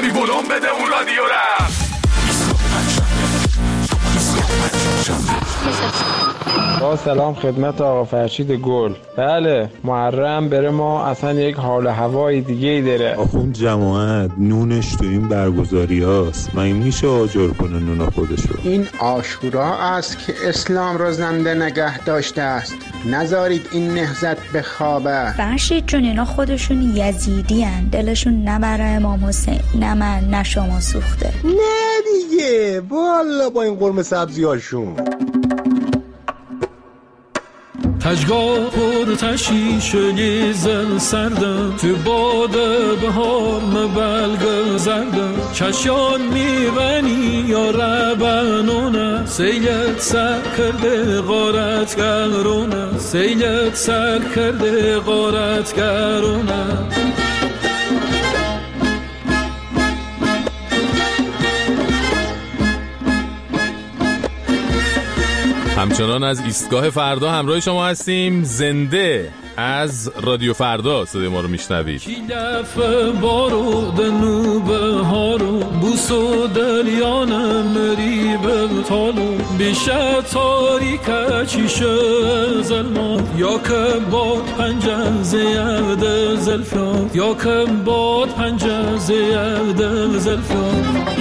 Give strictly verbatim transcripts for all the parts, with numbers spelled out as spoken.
کمی ولوم بده اون رادیو رم. با سلام خدمت آقا فرشید گل. بله محرم بره ما اصلا یک حال هوای دیگه ای داره. آخون جماعت نونش تو این برگزاری هاست، من میشه آجر کنه نون خودشو. این عاشورا است که اسلام را زنده نگه داشته است، نذارید این نهضت بخوابه. فرشید جون اینا خودشون یزیدی هن، دلشون نه برای امام حسین نه من نه شما سوخته. نه دیگه والا با این قرمه سبزی هاشون. تجگاه پر تشی شلی زل سردم، تو باد بهار مبلگ زردم، چشیان میبنی یا ربنونه، سیلت سر کرده غارت گرونه، سیلت سر کرده غارت گرونه. همچنان از ایستگاه فردا همراه شما هستیم. زنده از رادیو فردا صدای ما رو میشنوید. کی دفع بارو دنو بهارو بوسو دلیانم مری بلتالو بیشه تاریکه چیشه ظلمات یا که باد پنجه زیاد زلفیات یا که باد پنجه زیاد زلفیات.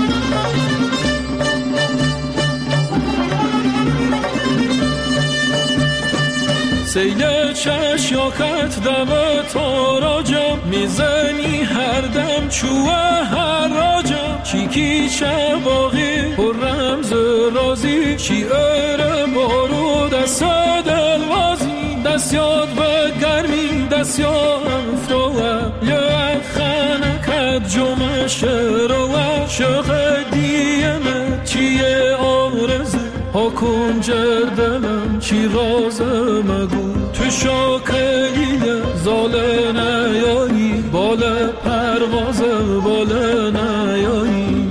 سیل چشیاکت دو تاراجم میزنی هر دم چوه هر راجم چیکی چه باقی پر رمز رازی چی اره بارو دست دلوازی دست یاد به گرمی دست یاد افتوه یه خنکت جمعش روه شق دیمه چیه آرزه ها کنجر دلم چی راز مگو تو شاکلیه زاله نیایی بال پرواز باله نیایی.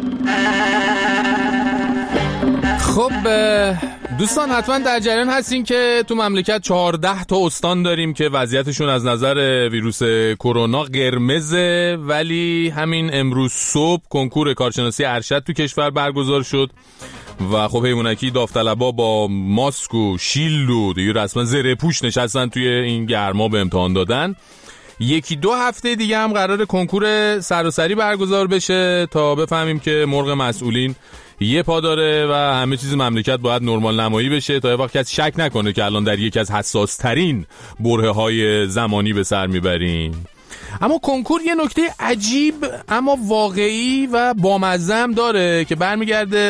خب دوستان حتما در جریان هستین که تو مملکت چهارده تا استان داریم که وضعیتشون از نظر ویروس کرونا قرمزه، ولی همین امروز صبح کنکور کارشناسی ارشد تو کشور برگزار شد و خب حیوانکی داوطلبا با ماسک و شیلد و دیگه رسما زره پوش نشستن توی این گرما به امتحان دادن. یکی دو هفته دیگه هم قرار کنکور سراسری برگزار بشه تا بفهمیم که مرغ مسئولین یه پا داره و همه چیز مملکت باید نرمال نمایی بشه تا یه وقت کسی شک نکنه که الان در یکی از حساس ترین برهه های زمانی به سر میبریم. اما کنکور یه نکته عجیب اما واقعی و بامزه داره که برمیگرده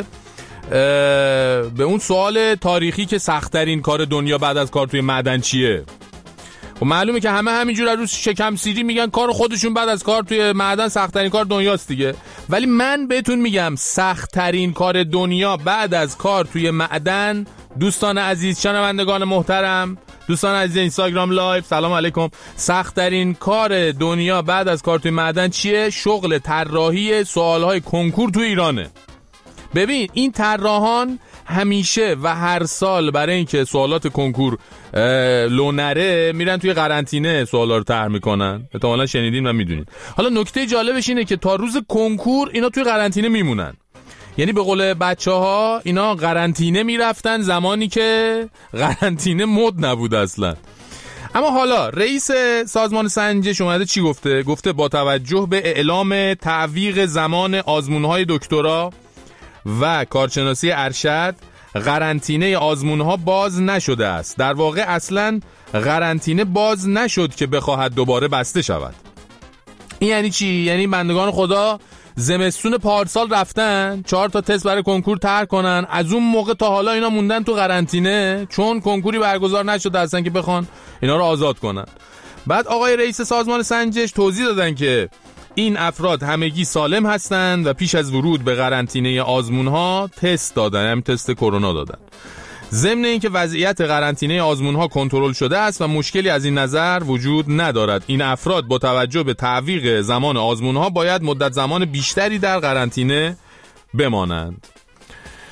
به اون سوال تاریخی که سخت‌ترین کار دنیا بعد از کار توی معدن چیه. و معلومه که همه همینجور روز شکم سیری میگن کار خودشون بعد از کار توی معدن سخت‌ترین کار دنیاست دیگه. ولی من بهتون میگم سخت‌ترین کار دنیا بعد از کار توی معدن، دوستان عزیز، شنوندگان محترم، دوستان عزیز اینستاگرام لایو، سلام علیکم، سخت‌ترین کار دنیا بعد از کار توی معدن چیه؟ شغل طراحی سوالهای کنکور توی ایرانه. ببین این طراحان همیشه و هر سال برای اینکه سوالات کنکور لو نره میرن توی قرنطینه سوالا رو طرح میکنن. احتمالاً شنیدین و میدونین. حالا نکته جالبش اینه که تا روز کنکور اینا توی قرنطینه میمونن. یعنی به قول بچه‌ها اینا قرنطینه میرفتن زمانی که قرنطینه مد نبود اصلا. اما حالا رئیس سازمان سنجش اومده چی گفته؟ گفته با توجه به اعلام تعویق زمان آزمون‌های دکترا و کارشناسی ارشد، قرنطینه آزمون‌ها باز نشده است. در واقع اصلاً قرنطینه باز نشد که بخواهد دوباره بسته شود. این یعنی چی؟ یعنی بندگان خدا زمستون پارسال رفتن چهار تا تست برای کنکور طرح کنن، از اون موقع تا حالا اینا موندن تو قرنطینه چون کنکوری برگزار نشده اصلا که بخوان اینا رو آزاد کنن. بعد آقای رئیس سازمان سنجش توضیح دادن که این افراد همگی سالم هستند و پیش از ورود به قرنطینه آزمون‌ها تست دادن، هم تست کرونا دادن. ضمن اینکه وضعیت قرنطینه آزمون‌ها کنترل شده است و مشکلی از این نظر وجود ندارد. این افراد با توجه به تعویق زمان آزمون‌ها باید مدت زمان بیشتری در قرنطینه بمانند.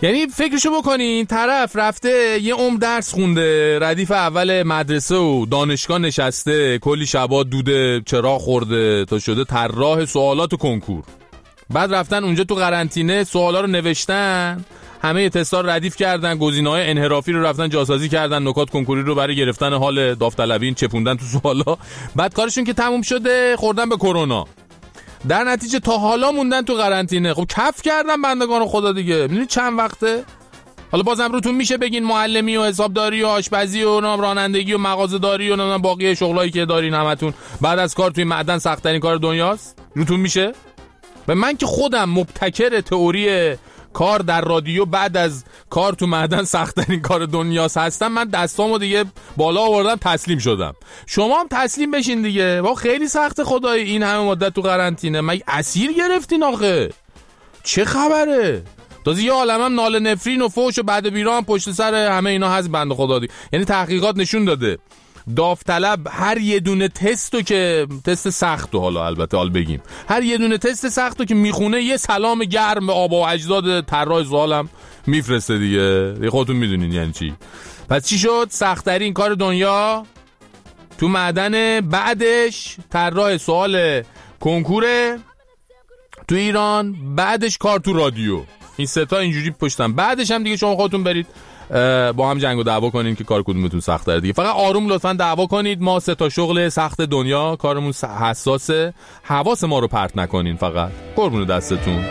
یعنی فکرشو بکنین طرف رفته یه عمر درس خونده، ردیف اول مدرسه و دانشگاه نشسته، کلی شبا دوده چراغ خورده تا شده طراح سوالات و کنکور. بعد رفتن اونجا تو قرنطینه سوالا رو نوشتن، همه تستا رو ردیف کردن، گزینه‌های انحرافی رو رفتن جاسازی کردن، نکات کنکوری رو برای گرفتن حال داوطلبین چپوندن تو سوالا. بعد کارشون که تموم شده خوردن به کرونا. در نتیجه تا حالا موندن تو قرنطینه. خب کف کردن بندگان خدا دیگه. میدونید چند وقته؟ حالا بازم روتون میشه بگین معلمی و حسابداری و آشپزی و رانندگی و مغازه‌داری و نمیدونم باقی شغلایی که دارین همتون بعد از کار توی معدن سخت‌ترین کار دنیاست؟ روتون میشه؟ به من که خودم مبتکر تئوری کار در رادیو بعد از کار تو معدن سخت‌ترین کار دنیاست هستم، من دستامو دیگه بالا آوردم تسلیم شدم. شما هم تسلیم بشین دیگه. واقعا خیلی سخته خدای این همه مدت تو قرنطینه. من اسیر گرفتین آخه. چه خبره؟ تازه یه عالمم ناله نفرین و فوش و بعد بیرام پشت سر همه اینا هست بنده خدا دی. یعنی تحقیقات نشون داده داوطلب هر یه دونه تستو که تست سختو حالا البته حال بگیم هر یه دونه تست سختو که میخونه یه سلام گرم به آبا و اجداد طراح سوالم میفرسته دیگه. دیگه خودتون میدونین یعنی چی. پس چی شد؟ سخت‌ترین کار دنیا تو معدن، بعدش طراح سوال کنکور تو ایران، بعدش کار تو رادیو. این سه تا اینجوری پشتن. بعدش هم دیگه شما خودتون برید با هم جنگ و دعوا کنین که کار کدومتون سخت تره دیگه. فقط آروم لطفاً دعوا کنید. ما سه تا شغل سخت دنیا کارمون حساسه، حواس ما رو پرت نکنین. فقط قربون دستتون.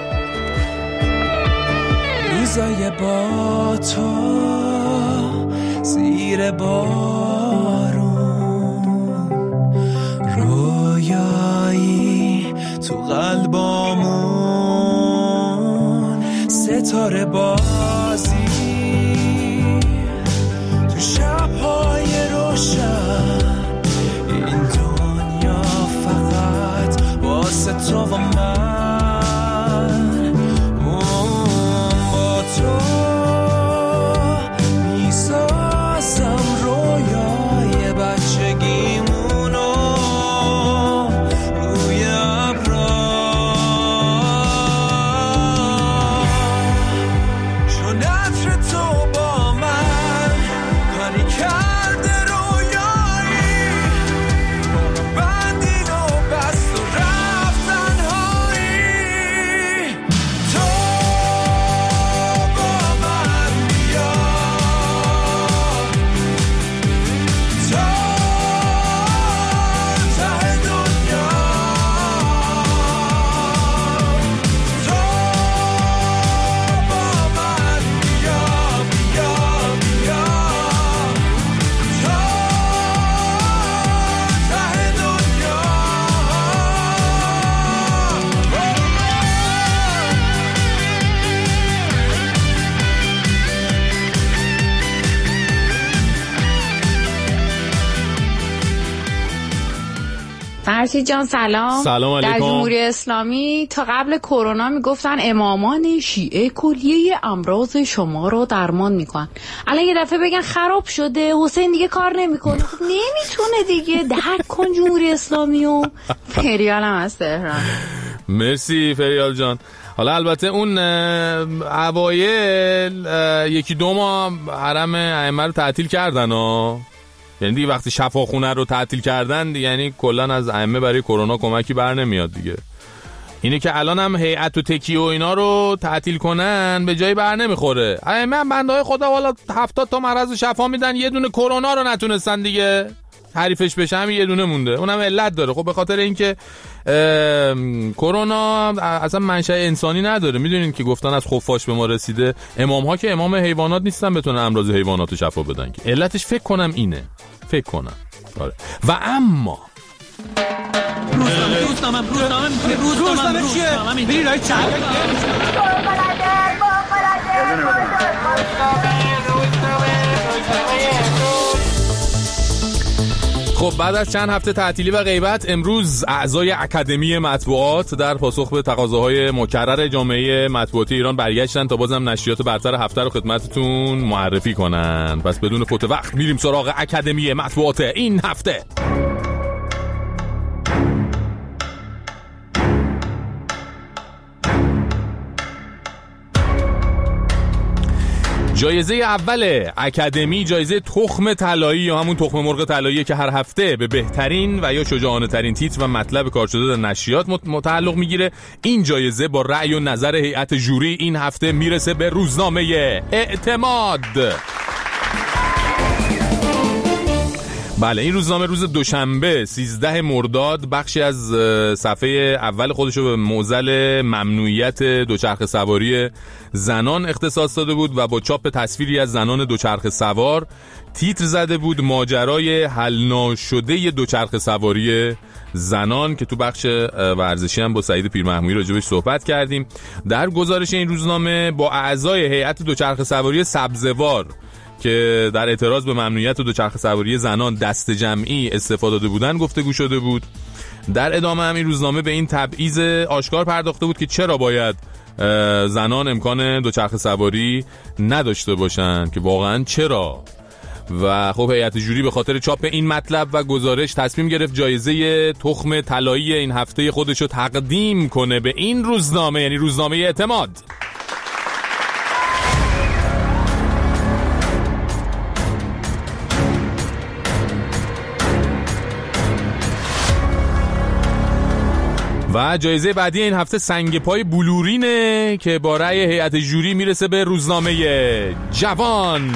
روزای با تو زیر بارون، رویایی تو قلبامون، ستاره بازی تو شب‌های روشن، این دنیا فقط واسه تو و من. با تو میسازم رویای بچگیمونو روی ابرا، چون عطر تو با من کاری کرده رویایی، بندین و بست و رفتن هایی. تو با من بیا، تو ته دنیا، تو با من بیا بیا بیا، تو ته دنیا. فرشید جان سلام. سلام علیکم. در جمهوری اسلامی تا قبل کرونا میگفتن امامان شیعه کلیه امراض شما رو درمان میکنن. الان یه دفعه بگن خراب شده، حسین دیگه کار نمیکنه. خب نمیتونه دیگه، درک کن جمهوری اسلامی. و فریال هم از تهران. مرسی فریال جان. حالا البته اون اوایل یکی دو ماه حرم ائمه رو تعطیل کردن ها. یعنی دیگه وقتی شفاخونه رو تعطیل کردن یعنی کلا از ائمه برای کرونا کمکی بر نمیاد دیگه. اینه که الان هم هیئت و تکیه و اینا رو تعطیل کنن به جایی بر نمیخوره. ائمه هم بنده خدا والا هفتاد تا مرض شفا میدن، یه دونه کرونا رو نتونستن دیگه حریفش بشه، همین یه دونه مونده. اونم علت داره. خب به خاطر اینکه کرونا اصلا منشأ انسانی نداره. میدونین که گفتن از خفاش به ما رسیده. امام ها که امام حیوانات نیستن بتونن امراض حیوانات رو شفا بدن که. علتش فکر کنم اینه. فکر کنم. آره. و اما روزنامه روزنامه روزنامه روزنامه چیه؟ بری رای چند خب بعد از چند هفته تعطیلی و غیبت، امروز اعضای اکادمی مطبوعات در پاسخ به تقاضاهای مکرر جامعه مطبوعاتی ایران برگشتن تا بازم نشریات برتر هفته رو خدمتتون معرفی کنن. پس بدون فوت وقت میریم سراغ اکادمی مطبوعات این هفته. جایزه اول اکادمی جایزه تخم طلایی یا همون تخم مرغ طلایی که هر هفته به بهترین و یا شجاعانه ترین تیتر و مطلب کار شده در نشریات متعلق میگیره. این جایزه با رأی و نظر هیئت جوری این هفته میرسه به روزنامه اعتماد. بله، این روزنامه روز دوشنبه سیزده مرداد بخشی از صفحه اول خودش رو به معضل ممنوعیت دوچرخه سواری زنان اختصاص داده بود و با چاپ تصویری از زنان دوچرخه سوار تیتر زده بود ماجرای حل ناشده دوچرخه سواری زنان، که تو بخش ورزشی هم با سعید پیرمحمودی راجبش صحبت کردیم. در گزارش این روزنامه با اعضای هیئت دوچرخه سواری سبزوار که در اعتراض به ممنوعیت دوچرخه سواری زنان دست جمعی استفاده داده بودن گفتگو شده بود. در ادامه هم این روزنامه به این تبعیض آشکار پرداخته بود که چرا باید زنان امکان دوچرخه سواری نداشته باشن، که واقعا چرا. و خب هیئت جوری به خاطر چاپ این مطلب و گزارش تصمیم گرفت جایزه تخم طلایی این هفته خودشو تقدیم کنه به این روزنامه، یعنی روزنامه اعتماد. و جایزه بعدی این هفته سنگ پای بلورینه که با رأی هیئت جوری میرسه به روزنامه جوان.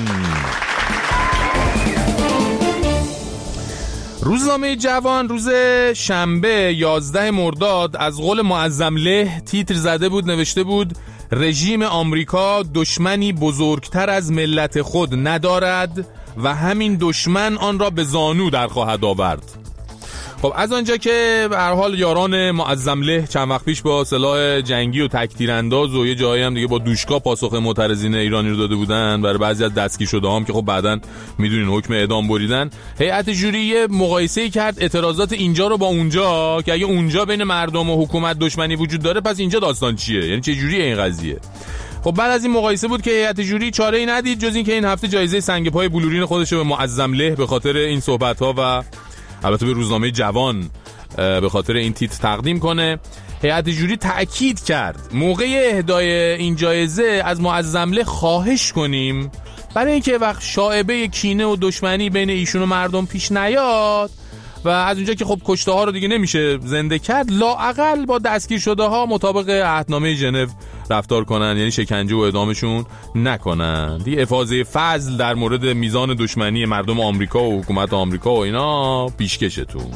روزنامه جوان روز شنبه یازده مرداد از قول معظم له تیتر زده بود، نوشته بود رژیم آمریکا دشمنی بزرگتر از ملت خود ندارد و همین دشمن آن را به زانو در خواهد آورد. خب از آنجا که به هر حال یاران معظم له چند وقت پیش با سلاح جنگی و تکتیرانداز و یه جایی هم دیگه با دوشکا پاسخ معترضین ایرانی رو داده بودن، برای بعضی از دستگیر شده هم که خب بعدن میدونین حکم اعدام بریدن، هیئت جوری یه مقایسه کرد اعتراضات اینجا رو با اونجا که اگه اونجا بین مردم و حکومت دشمنی وجود داره پس اینجا داستان چیه، یعنی چه جوریه این قضیه. خب بعد از این مقایسه بود که هیئت جوری چاره‌ای ندید جز این که این هفته جایزه سنگ پای بلورین خودش رو به معظم له به خاطر این صحبت‌ها و البته به روزنامه جوان به خاطر این تیتر تقدیم کنه. هیئت جوری تأکید کرد موقع اهدای این جایزه از معظم له خواهش کنیم برای اینکه وقت شائبه کینه و دشمنی بین ایشون و مردم پیش نیاد و از اونجا که خب کشته ها رو دیگه نمیشه زنده کرد، لااقل با دستگیر شده ها مطابق عهدنامه ژنو رفتار کنن، یعنی شکنجه و اعدامشون نکنن. دیگه افاضه فضل در مورد میزان دشمنی مردم آمریکا و حکومت آمریکا و اینا پیشکشتون.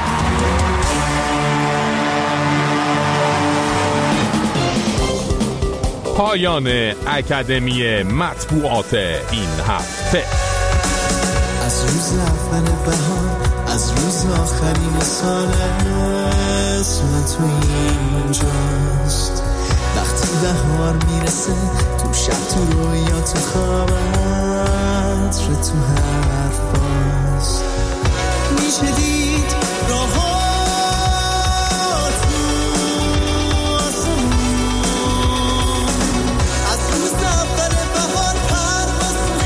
پایان اکادمی مطبوعات این هفته. از روز اول بهار، از روز آخرین سال اسم تو اینجاست، وقتی بهار میرسه تو شب تو رویا تو خوابت رو تو حرفاست، میشه دید راهات تو آسمون، از روز اول بهار پرواز تو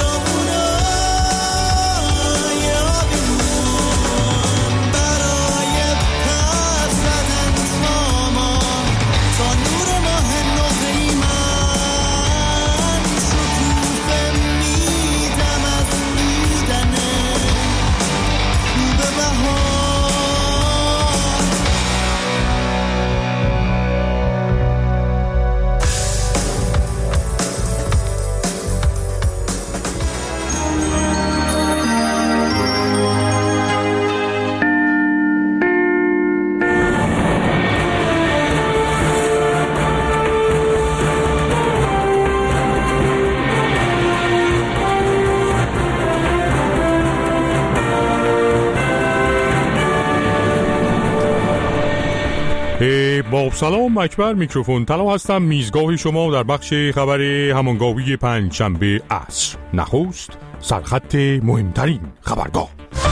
خیابونای آبیمون، برای پر زدن تا ما تا نور ماه نقره‌ای من شکوفه میدم از دیدنه به بهار. با سلام اکبر میکروفون طلا هستم، میزگاه شما در بخش خبر همانگاوی پنج شنبه عصر. نخست سرخط مهمترین خبرگاه.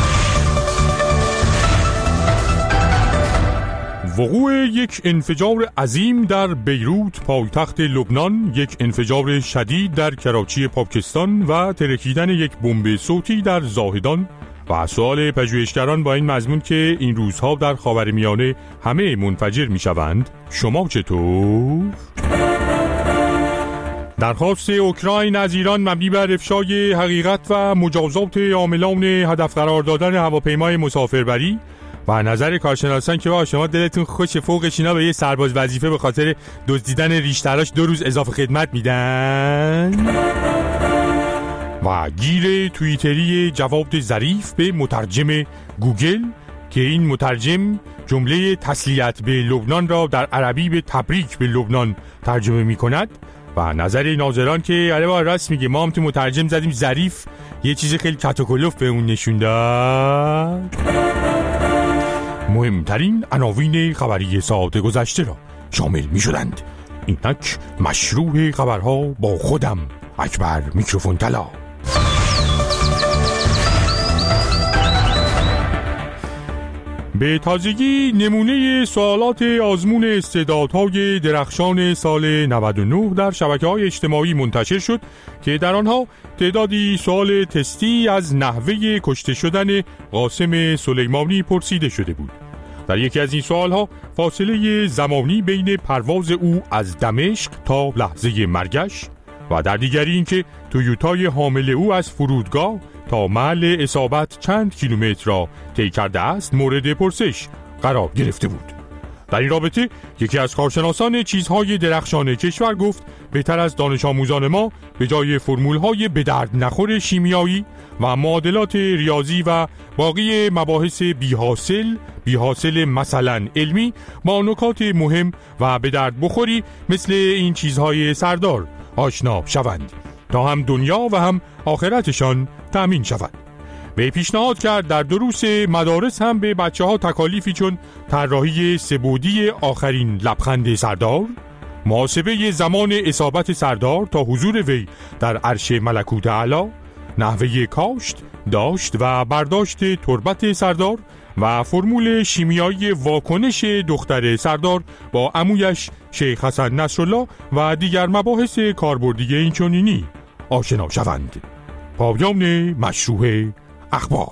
وقوع یک انفجار عظیم در بیروت پایتخت لبنان، یک انفجار شدید در کراچی پاکستان و ترکیدن یک بمب صوتی در زاهدان و سوال پژوهشگران با این مضمون که این روزها در خاورمیانه همه منفجر می شوند، شما چطور؟ درخواست اوکراین از ایران مبنی بر افشای حقیقت و مجازات عاملان هدف قرار دادن هواپیمای مسافربری و نظر کارشناسان که با شما دلتون خوش فوقش اینا به یه سرباز وظیفه به خاطر دزدیدن ریشتراش دو روز اضافه خدمت میدن و گیر توییتری جواب ظریف به مترجم گوگل که این مترجم جمله تسلیت به لبنان را در عربی به تبریک به لبنان ترجمه می کند و نظر ناظران که آره با راست میگه ما هم تو مترجم زدیم ظریف یه چیز خیلی کتوکلوف به اون نشون داد. مهمترین عناوین خبری ساعت گذشته را شامل می شدند. اینک مشروع خبرها با خودم اکبر میکروفون طلا. به تازگی نمونه سوالات آزمون استعدادهای درخشان سال نود و نه در شبکه‌های اجتماعی منتشر شد که در آنها تعدادی سوال تستی از نحوه کشته شدن قاسم سلیمانی پرسیده شده بود. در یکی از این سوالها فاصله زمانی بین پرواز او از دمشق تا لحظه مرگش و در دیگری این که تویوتای حامل او از فرودگاه تا محل اصابت چند کیلومتر را طی کرده است مورد پرسش قرار گرفته بود. در این رابطه یکی از کارشناسان چیزهای درخشان کشور گفت بهتر از دانش آموزان ما به جای فرمولهای به درد نخور شیمیایی و معادلات ریاضی و باقی مباحث بی‌حاصل بی‌حاصل مثلا علمی با نکات مهم و به درد بخوری مثل این چیزهای سردار آشنا شوند تا هم دنیا و هم آخرتشان تأمین شود. به پیشنهاد کرد در دروس مدارس هم به بچه ها تکالیفی چون طراحی سه‌بعدی آخرین لبخند سردار، محاسبه زمان اصابت سردار تا حضور وی در عرش ملکوت اعلی، نحوه کاشت، داشت و برداشت تربت سردار و فرمول شیمیایی واکنش دختر سردار با عمویش شیخ حسن نصرالله و دیگر مباحث کاربردی اینچنینی آشنا شوند. پایان مشروع اخبار.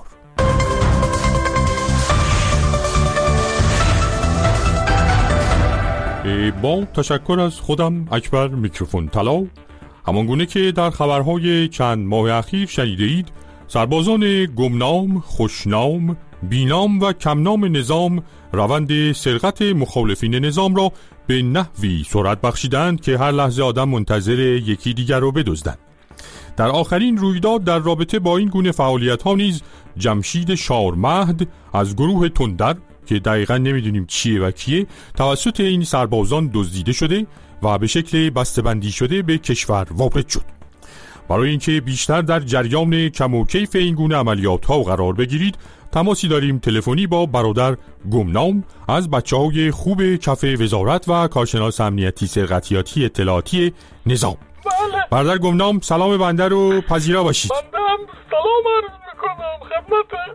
با تشکر از خودم اکبر میکروفون طلا. همانگونه که در خبرهای چند ماه اخیر شنیده اید، سربازان گمنام، خوشنام، بینام و کمنام نظام روند سرقت مخالفین نظام را به نحوی سرعت بخشیدند که هر لحظه آدم منتظر یکی دیگر را بدزدند. در آخرین رویداد در رابطه با این گونه فعالیت ها نیز جمشید شارمهد از گروه تندر که دقیقا نمیدونیم چیه و کیه توسط این سربازان دزدیده شده و به شکل بسته‌بندی شده به کشور وارد شد. برای اینکه بیشتر در جریان کم و کیف این گونه عملیات ها قرار بگیرید، تماسی داریم تلفنی با برادر گمنام از بچه‌های خوب کف وزارت و کارشناس امنیتی سرقتیاتی اطلاعاتی نظام. بله. برادر گمنام سلام بنده رو پذیرا باشید. بنده هم سلام عرض میکنم خدمت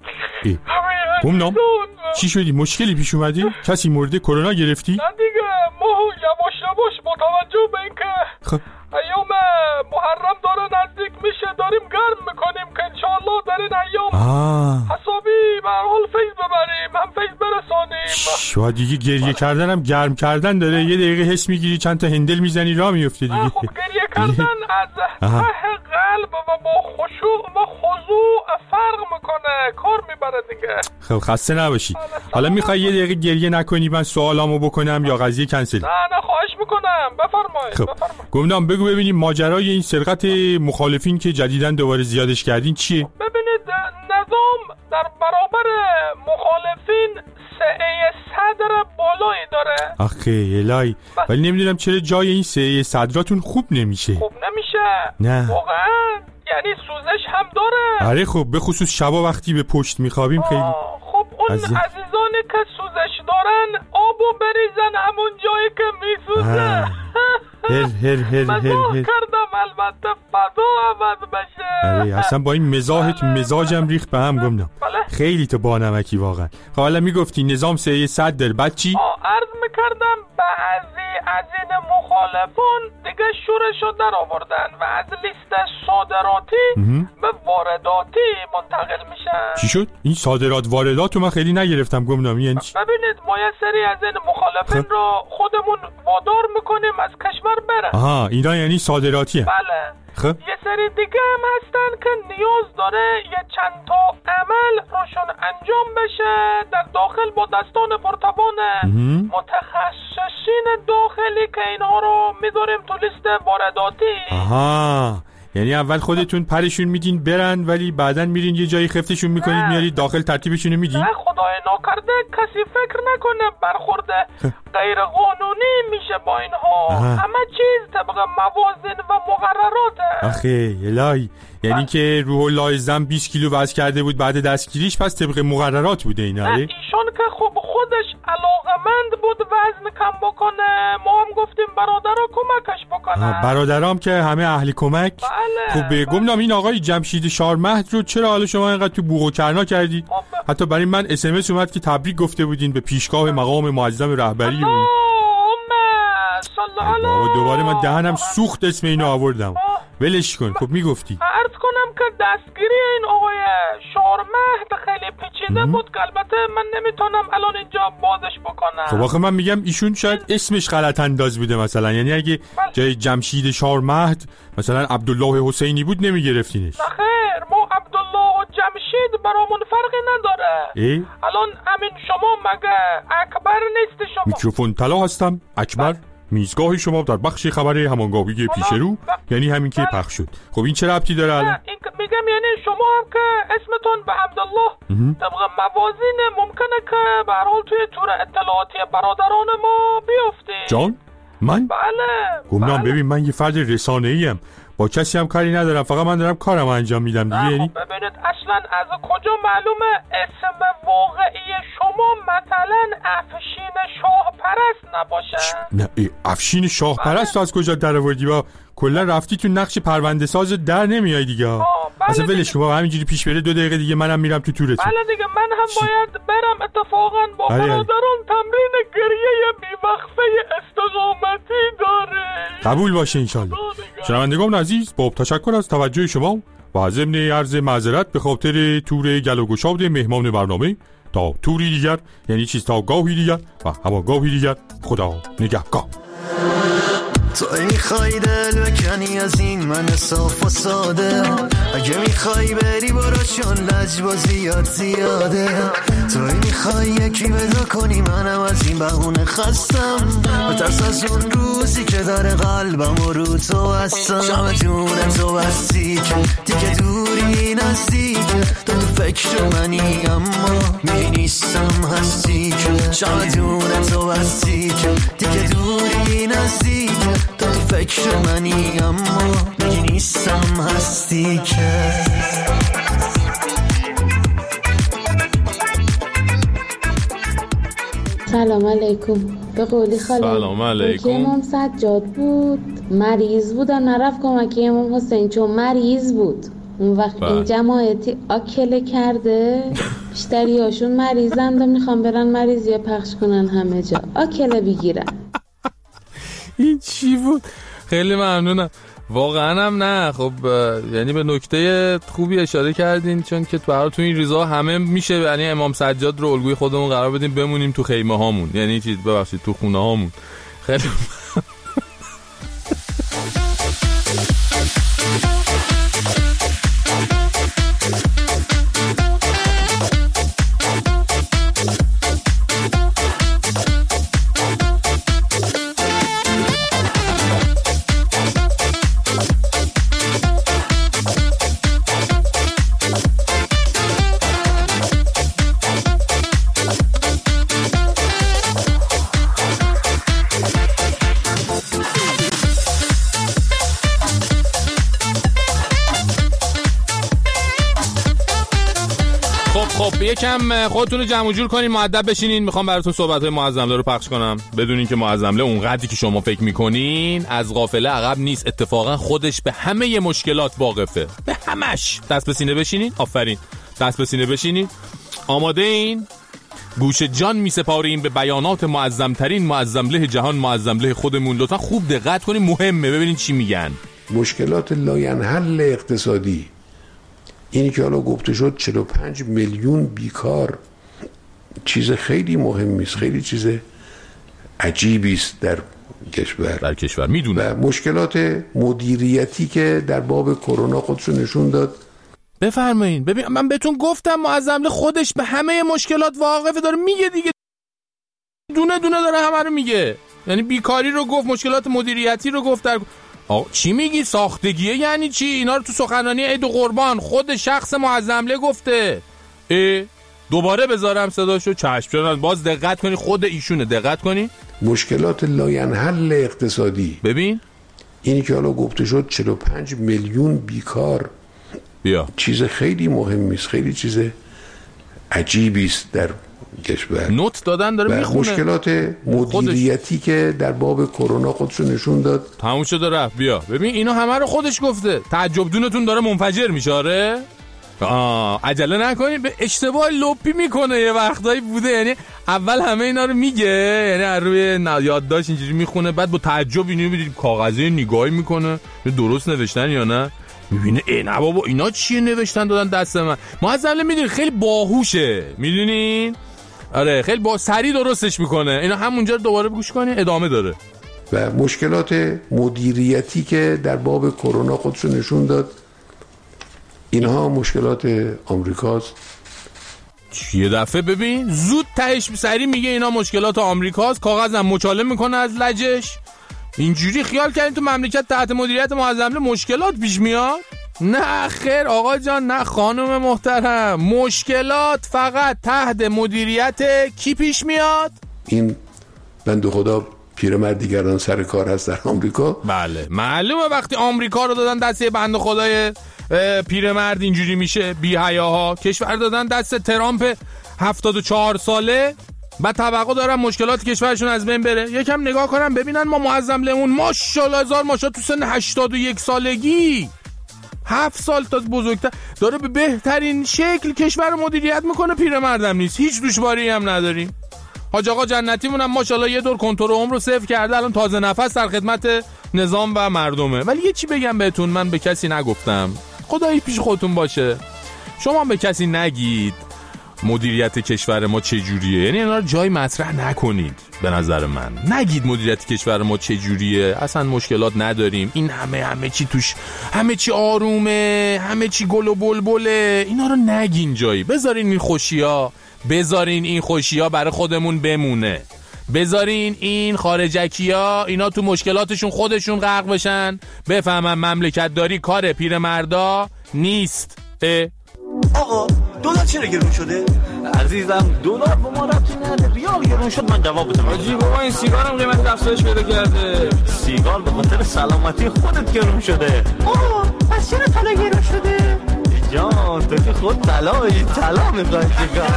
گمنام. چی شدی؟ مشکلی پیش اومده؟ کسی مورد کرونا گرفتی؟ نه دیگه، ما یواش یواش با توجه به اینکه خب ایام محرم داره نزدیک میشه داریم گرم میکنیم که انشاءالله در این ایام حسابی به حال فیض ببریم، هم فیض برسانیم. شما دیگه گریه کردن هم گرم کردن داره، یه دقیقه حس میگیری چند تا هندل میزنی راه میفته دیگه. خب گریه کردن از ته قلب و با خشوع و خضوع فرق میکنه، کار میبره دیگه. خب خسته نباشی. حالا میخوای یه دقیقه گریه نکنی من سوالامو بکنم یا قضیه کنسل؟ نه نه خواهش میکنم بفرمایید. خب بفرمایید. گمنام بگو ببینیم ماجرای این سرقت مخالفین که جدیداً دوباره زیادش کردین چیه؟ ببینید نظام در برابر مخالفین سعی صدر بالایی داره. آخه الهی، ولی نمیدونم چرا جای این سعی صدراتون خوب نمیشه. خوب نمیشه؟ نه واقعا یعنی سوزش هم داره. آره خب به خصوص شبا وقتی به پشت میخوابیم خیلی. خب اون عزیز... عزیزانی که سوزش دارن آبو بریزن همون جایی که میسوزه. هر هر هر هر مزاح کردم البته فضا عوض بشه. آره اصلا با این مزاحت مزاجم ریخت به هم گمنام. خیلی تو بانمکی واقعا. خب حالا میگفتی نظام سعی صد در بعد چی؟ عرض میکردم بعضی از این مخالفان دیگه شورشو در آوردن و از لیست صادراتی به وارداتی منتقل میشن. چی شد؟ این صادرات واردات رو من خیلی نگرفتم گمنامی یعنی چی؟ ببینید ما یه سری از این مخالفین رو خودمون وادار میکنیم از کشور برن. آها اینا یعنی صادراتی هم. بله. خب یه سری دیگه هم هستن که نیاز داره یه چند تا عمل روشون انجام بشه در داخل با دستان پرتوان متخصصین داخلی که اینها رو میذاریم تو لیست وارداتی. آها یعنی اول خودتون پرشون میدین برن ولی بعدن میرین یه جایی خفتشون میکنید میارید داخل ترتیبشون رو میدین؟ نه خدای ناکرده کسی فکر نکنه برخورده غیر قانونی میشه با اینها. آه. همه چیز طبق موازین و مقرراته. آخه الهی یعنی که روح الله زم بیست کیلو وزن کرده بود بعد دستگیریش پس طبق مقررات بوده اینا. نه ایشون که خب خودش علاقمند بود وزن کم بکنه ما هم گفتیم برادرها کمکش بکنه. برادرام که همه اهل کمک. بله. خب به گمنام این آقای جمشید شارمهد رو چرا حالا شما اینقدر تو بوق و کرنا کردید؟ حتی برای من اس ام اس اومد که تبریک گفته بودین به پیشگاه مقام معظم رهبری بود. بابا دوباره من دهنم سوخت اسم اینو آوردم. ولش کن. خب میگفتی عرض کنم که دستگیری این آقای شارمهد خیلی پیچیده بود که البته من نمیتونم الان اینجا بازش بکنم. خب آخه من میگم ایشون شاید اسمش غلط انداز بوده مثلا یعنی اگه جای جمشید شارمهد مثلا عبدالله حسینی بود نمیگرفتینش. خیر ما عبدالله و جمشید برامون فرقی نداره. ای؟ الان همین شما مگه اکبر نیستی شما؟ میکروفون طلا هستم اکبر بل. میزگاه شما در بخش خبر همانگاهی پیش رو یعنی همین که پخش شد. خب این چه ربطی داره الان؟ این که میگم یعنی شما هم که اسمتون به عبدالله طبق موازین ممکنه که به هر حال توی تور اطلاعاتی برادران ما بیفته. جان؟ من؟ بله. گمنام بله. ببین من یه فرد رسانه‌ای ام با کسی هم کاری ندارم فقط من دارم کارم انجام میدم دیگه. یعنی ببینید اصلا از کجا معلومه اسم واقعی شما مثلا افشین شاه پرست نباشه؟ نه افشین شاه پرست تو از کجا در آوردی؟ با کلا رفتی تو نقش پرونده ساز در نمیای دیگه. اصلا ولش کن همینجوری پیش بره دو دقیقه دیگه منم میرم تو تورتون. بله دیگه من هم باید برم اتفاقا با برادران تمرین گریه بیوقفه استقامتی داره. قبول باشه انشالله. شنوندگان عزیز با تشکر از توجه شما و ضمن عرض معذرت به خاطر تور گل و گشاد مهمان برنامه تا توری دیگر یعنی چیز تا گاهی دیگر و همانگاهی دیگر خدا نگهدار. تو میخوای دل بکنی از این من صاف و ساده اگه میخوای بری برو چون لجبازیات زیاده تو میخوای یکی بدا کنی منم از این بهونه خستم بترس از اون روزی که داره قلبم و رو تو هستم شب جونم تو بستی که دیگه دوری نزدیک تو تو فکر منی اما می نیستم هستی که شب جونم تو بستی که دیگه دوری نزدیک تو فکر منی اما میگی نیستم هستی که سلام علیکم. به قولی خاله سلام علیکم. امام سجاد بود مریض بود و نرفت کمکی امام حسین چون مریض بود. اون وقت این جماعتی آکله کرده بیشتری هاشون مریضند و میخوام برن مریضی پخش کنن همه جا آکله بگیرن. این چی بود؟ خیلی ممنونم واقعا هم نه. خب یعنی به نکته خوبی اشاره کردین چون که برای تو این ریزا همه میشه یعنی امام سجاد رو الگوی خودمون قرار بدیم بمونیم تو خیمه هامون یعنی چیز ببخشید تو خونه هامون. خیلی یکم خودتون رو جمع و جور کنین مؤدب بشینین. میخوام براتون صحبت‌های معظمله رو پخش کنم. بدونین که معظمله اونقدری که شما فکر میکنین از غافله عقب نیست. اتفاقا خودش به همه مشکلات واقفه. به همش. دست به سینه بشینین. آفرین. دست به سینه بشینین. آماده این؟ گوش جان میسپاریم به بیانات معظمترین معظمله جهان، معظمله خودمون. لطفا خوب دقت کنیم، مهمه، ببینید چی میگن. مشکلات لاینحل اقتصادی، اینی که حالا گفته شد چهل و پنج میلیون بیکار، چیز خیلی مهمی است، خیلی چیز عجیبی است در کشور در کشور میدونه. و مشکلات مدیریتی که در باب کرونا خودشو نشون داد. بفرمایید. ببین من بهتون گفتم معظمله خودش به همه مشکلات واقفه، داره میگه دیگه، دونه دونه داره همه رو میگه. یعنی بیکاری رو گفت، مشکلات مدیریتی رو گفت. در آقا چی میگی؟ ساختگیه یعنی چی؟ اینا رو تو سخنرانی عید و قربان خود شخص معظمله گفته. اه دوباره بذارم صداشو؟ چشم. باز دقت کنی، خود ایشونه، دقت کنی. مشکلات لاینحل اقتصادی، ببین اینی که حالا گفته شد چهل و پنج میلیون بیکار، بیا چیز خیلی مهمی است، خیلی چیز عجیبی است در کشور. نوت دادن داره میخونه. مشکلات مدیریتی که در باب کرونا خودشو نشون داد. تموم شده رفت. بیا ببین اینا همه رو خودش گفته. تعجب دونتون داره منفجر میشه. آره آه عجله نکنید، به اشتباه لپی میکنه یه وقتایی بوده. یعنی اول همه اینا رو میگه، یعنی از روی یادداشت اینجوری میخونه، بعد با تعجب اینو میبینید کاغذی نگاهی میکنه درست نوشتن یا نه، میبینه ای نه بابا اینا چیه نوشتن دادن دست من. معظمله میدونی خیلی باهوشه، میدونین؟ آره خیلی با سری درستش میکنه. اینا همونجا دوباره گوش کنین، ادامه داره. و مشکلات مدیریتی که در باب کرونا خودشو نشون داد، اینها مشکلات آمریکاست. یه دفعه ببین زود تهش سری میگه اینا مشکلات آمریکاست، کاغذم مچاله میکنه از لجش. اینجوری خیال کردین تو مملکت تحت مدیریت معظمله مشکلات پیش میاد؟ نه خیر آقا جان، نه خانم محترم، مشکلات فقط تحت مدیریت کی پیش میاد؟ این بنده خدا پیرمرد دیگران سر کار هست در آمریکا. بله معلومه وقتی آمریکا رو دادن دست بنده خدای پیرمرد اینجوری میشه. بی حیاها کشور دادن دست ترامپ هفتاد و چهار ساله، بعد توقع دارن مشکلات کشورشون از بین بره. یکم نگاه کنم ببینن ما معظملهمون ماشاءالله هزار ماشاءالله تو سن هشتاد و یک سالگی، هفت سال تا بزرگتر، داره به بهترین شکل کشور مدیریت میکنه. پیرمردم نیست، هیچ دشواری هم نداریم. حاج آقا جنتیمون هم ماشاءالله یه دور کنترل عمر رو صفر کرده، الان تازه نفس در خدمت نظام و مردمه. ولی یه چی بگم بهتون، من به کسی نگفتم، خدایی پیش خودتون باشه، شما به کسی نگید مدیریت کشور ما چه جوریه. یعنی اینا رو جای مطرح نکنید. به نظر من نگید مدیریت کشور ما چه جوریه، اصلا مشکلات نداریم، این همه همه چی توش، همه چی آرومه، همه چی گل و بلبله. اینا رو نگین جایی. بذارین این خوشی‌ها، بذارین این خوشی‌ها برای خودمون بمونه. بذارین این خارجکی‌ها اینا تو مشکلاتشون خودشون غرق بشن، بفهمن مملکت داری کار پیرمردا نیست. اه آقا دلار چرا گرون شده؟ عزیزم دلار با ما ربطی نداره، ریال گرون شد من جواب بدم. آجی بابا این سیگارم قیمت افزایش پیدا کرده. سیگار به خاطر سلامتی خودت گرون شده. آه پس چرا طلا گرون شده؟ جان تو که خود طلایی، طلا میخوای چیکار؟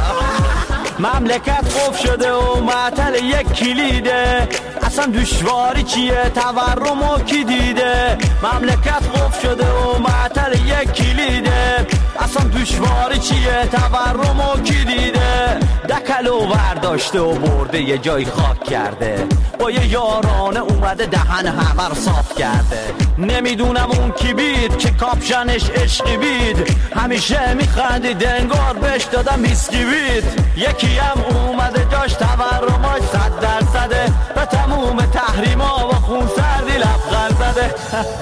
مملکت قفل شده و معطل یک کلیده، اصلا دشواری چیه تورم و کی دیده؟ مملکت قفل شده و معطل یک کلیده، اصلا دشواری چیه تورم و کی دیده؟ دکلو ورداشته و برده یه جای خاک کرده، با یه یارانه اومده دهن همه رو صاف کرده. نمیدونم اون کی بید که کاپشنش عشقی بید، همیشه میخندید انگار بهش دادم ویسکی بید. یکی هم اومده جاش تورماش صد درصده، به تموم تحریما و خون سردی لبخند زده.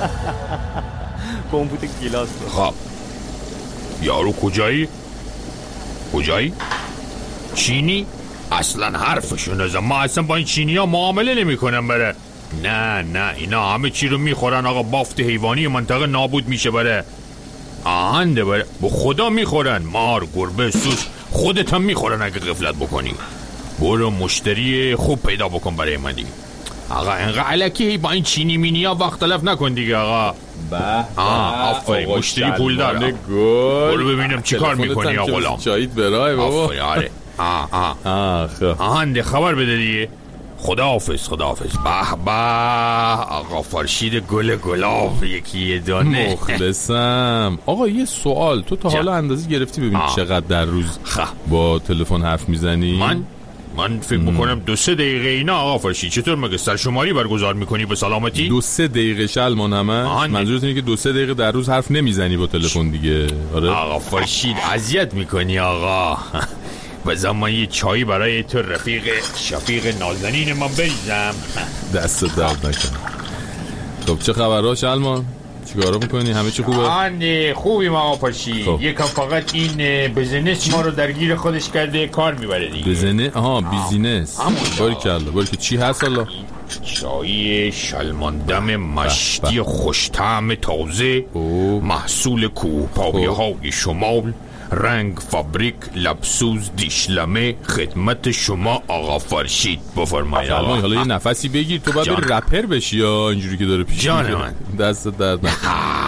کمپوت گیلاس. خب یارو کجایی؟ کجایی؟ چینی؟ اصلا حرفشون نزن، ما اصلا با این چینی ها معامله نمی کنم بره. نه نه اینا همه چی رو میخورن آقا، بافت حیوانی منطقه نابود میشه بره. آهنده بره با خدا میخورن، مار گربه سوس خودت هم میخورن اگه غفلت بکنی. برو مشتری خوب پیدا بکن برای من دیگه. آقا اینقدر علکی با این چینی مینی ها وقت تلف نکن دیگه آقا. به آفرین مشتری پول داره. برو ببینم چی کار میکنی آقا غلام. شاید برای بابا. آفرین آره. آه آه آه آهنده خبر بده دیگه. خداحافظ خداحافظ. به به آقا فرشید گل گلاب یکی دانه. مخلصم. آقا یه سوال، تو تا حالا اندازه گرفتی ببین چقدر در روز با تلفن حرف میزنی؟ من من فکر میکنم دو سه دقیقه اینا. آقا فرشید چطور مگه سرشماری برگزار میکنی به سلامتی؟ دو سه دقیقه شلمان همه؟ منظورت اینه که دو سه دقیقه در روز حرف نمیزنی با تلفن دیگه؟ آره آقا فرشید اذیت میکنی آقا. بذار من یه چایی برای تو رفیق شفیق نازنین من بریزم. دست درد نکنه. خب چه خبرها شلمان؟ چیکارا میکنی؟ همه چی خوبه؟ آن خوبی ما فرشید. خب. یکم فقط این بزنس ما رو درگیر خودش کرده کار میبره دیگه. بزنس؟ آها بیزینس. باری کلا باری که چی هست حالا؟ چای شلماندم مشتی خوشطعم تازه او. محصول کوهپایه های شمال، رنگ فابریک لبسوز دیشلمه، خدمت شما آقا فرشید. بفرمایید آقا. حالا یه نفسی بگیر، تو باید بری رپر بشی یا اینجوری که داره پیش جان من دست درد نکنه.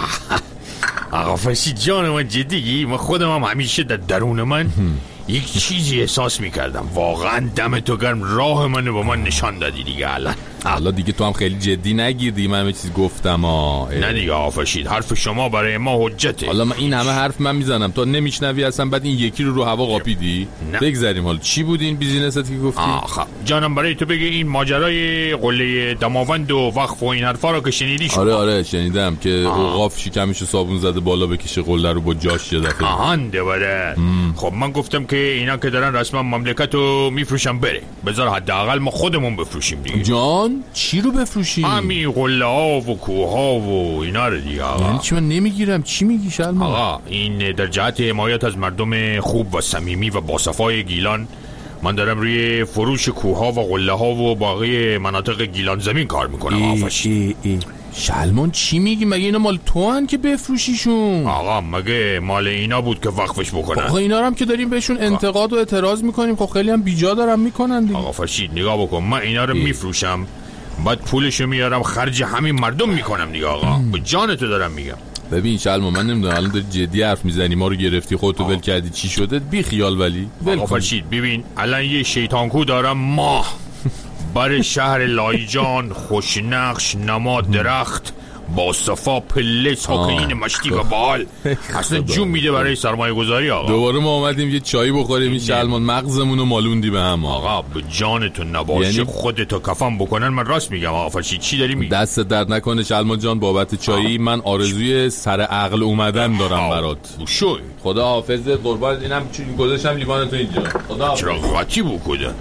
آقا فرشید جان من جدیگی، من خودم هم همیشه در درون من یک چیزی احساس میکردم. واقعا دم تو گرم، راه منو با من نشان دادی دیگه. الان حالا دیگه تو هم خیلی جدی نگیر دیگه، من همه چیز گفتم ها. نه دیگه آقا فرشید، حرف شما برای ما حجته. حالا من این همه حرف من میزنم تو نمیشنوی اصلا، بعد این یکی رو رو هوا قاپیدی. بگذاریم حالا چی بود این بیزینست که گفتی؟ آخه جانم برای تو بگه این ماجرای قله دماوند و وقف و این حرفا رو که شنیدی شما؟ آره آره شنیدم که اوقاف شکمشو صابون زده بالا بکشه قله رو با جاش یه دفعه. آهان دوباره. خب من گفتم که اینا که دارن رسما مملکتو میفروشن بره، بذار حداقل ما خودمون بفروشیم دیگه. جان چی رو بفروشیم؟ همین قله ها و کوه ها و اینا رو دیگه. آقا یعنی چی؟ من نمیگیرم چی میگی شلمان؟ آقا این در جهت حمایت از مردم خوب و صمیمی و باصفای گیلان، من دارم روی فروش کوه ها و قله ها و باقی مناطق گیلان زمین کار میکنم. آقا فرشید شلمان چی میگی؟ مگه اینا مال تو هن که بفروشیشون؟ آقا مگه مال اینا بود که وقفش بکنن؟ آقا اینا هم که داریم بهشون انتقاد و اعتراض میکنیم، خب خیلی هم بیجا دارن میکنن دیگه. آقا فرشید نگاه بکن، من اینا رو میفروشم بعد پولشو میارم خرج همین مردم میکنم دیگه. آقا به جان تو دارم میگم. ببین شلمان من نمیدونم الان داری جدی حرف میزنی، ما رو گرفتی خودتو ول کردی، چی شده؟ بی خیال. ولی آقا فرشید ببین الان یه شیطانکو دارم ما برای شهر لایجان خوشنقش نما درخت با صفا پله ساکنین مشتی و بال اصلا جون میده برای سرمایه گذاری. آقا دوباره ما اومدیم یه چایی بخوریم. این شلمان مغزمونو مالوندی به هم. آقا به جانتون نباشه یعنی... خودتو کفن بکنن. من راست میگم آقا فرشید، چی داری میگی؟ دست درد نکنه شلمان جان بابت چایی. من آرزوی سر عقل اومدن دارم برات. شوی خدا حافظت قربان. اینم چون گذاشتم لیوان تو اینجا. خدا چرا غلطی بکنه؟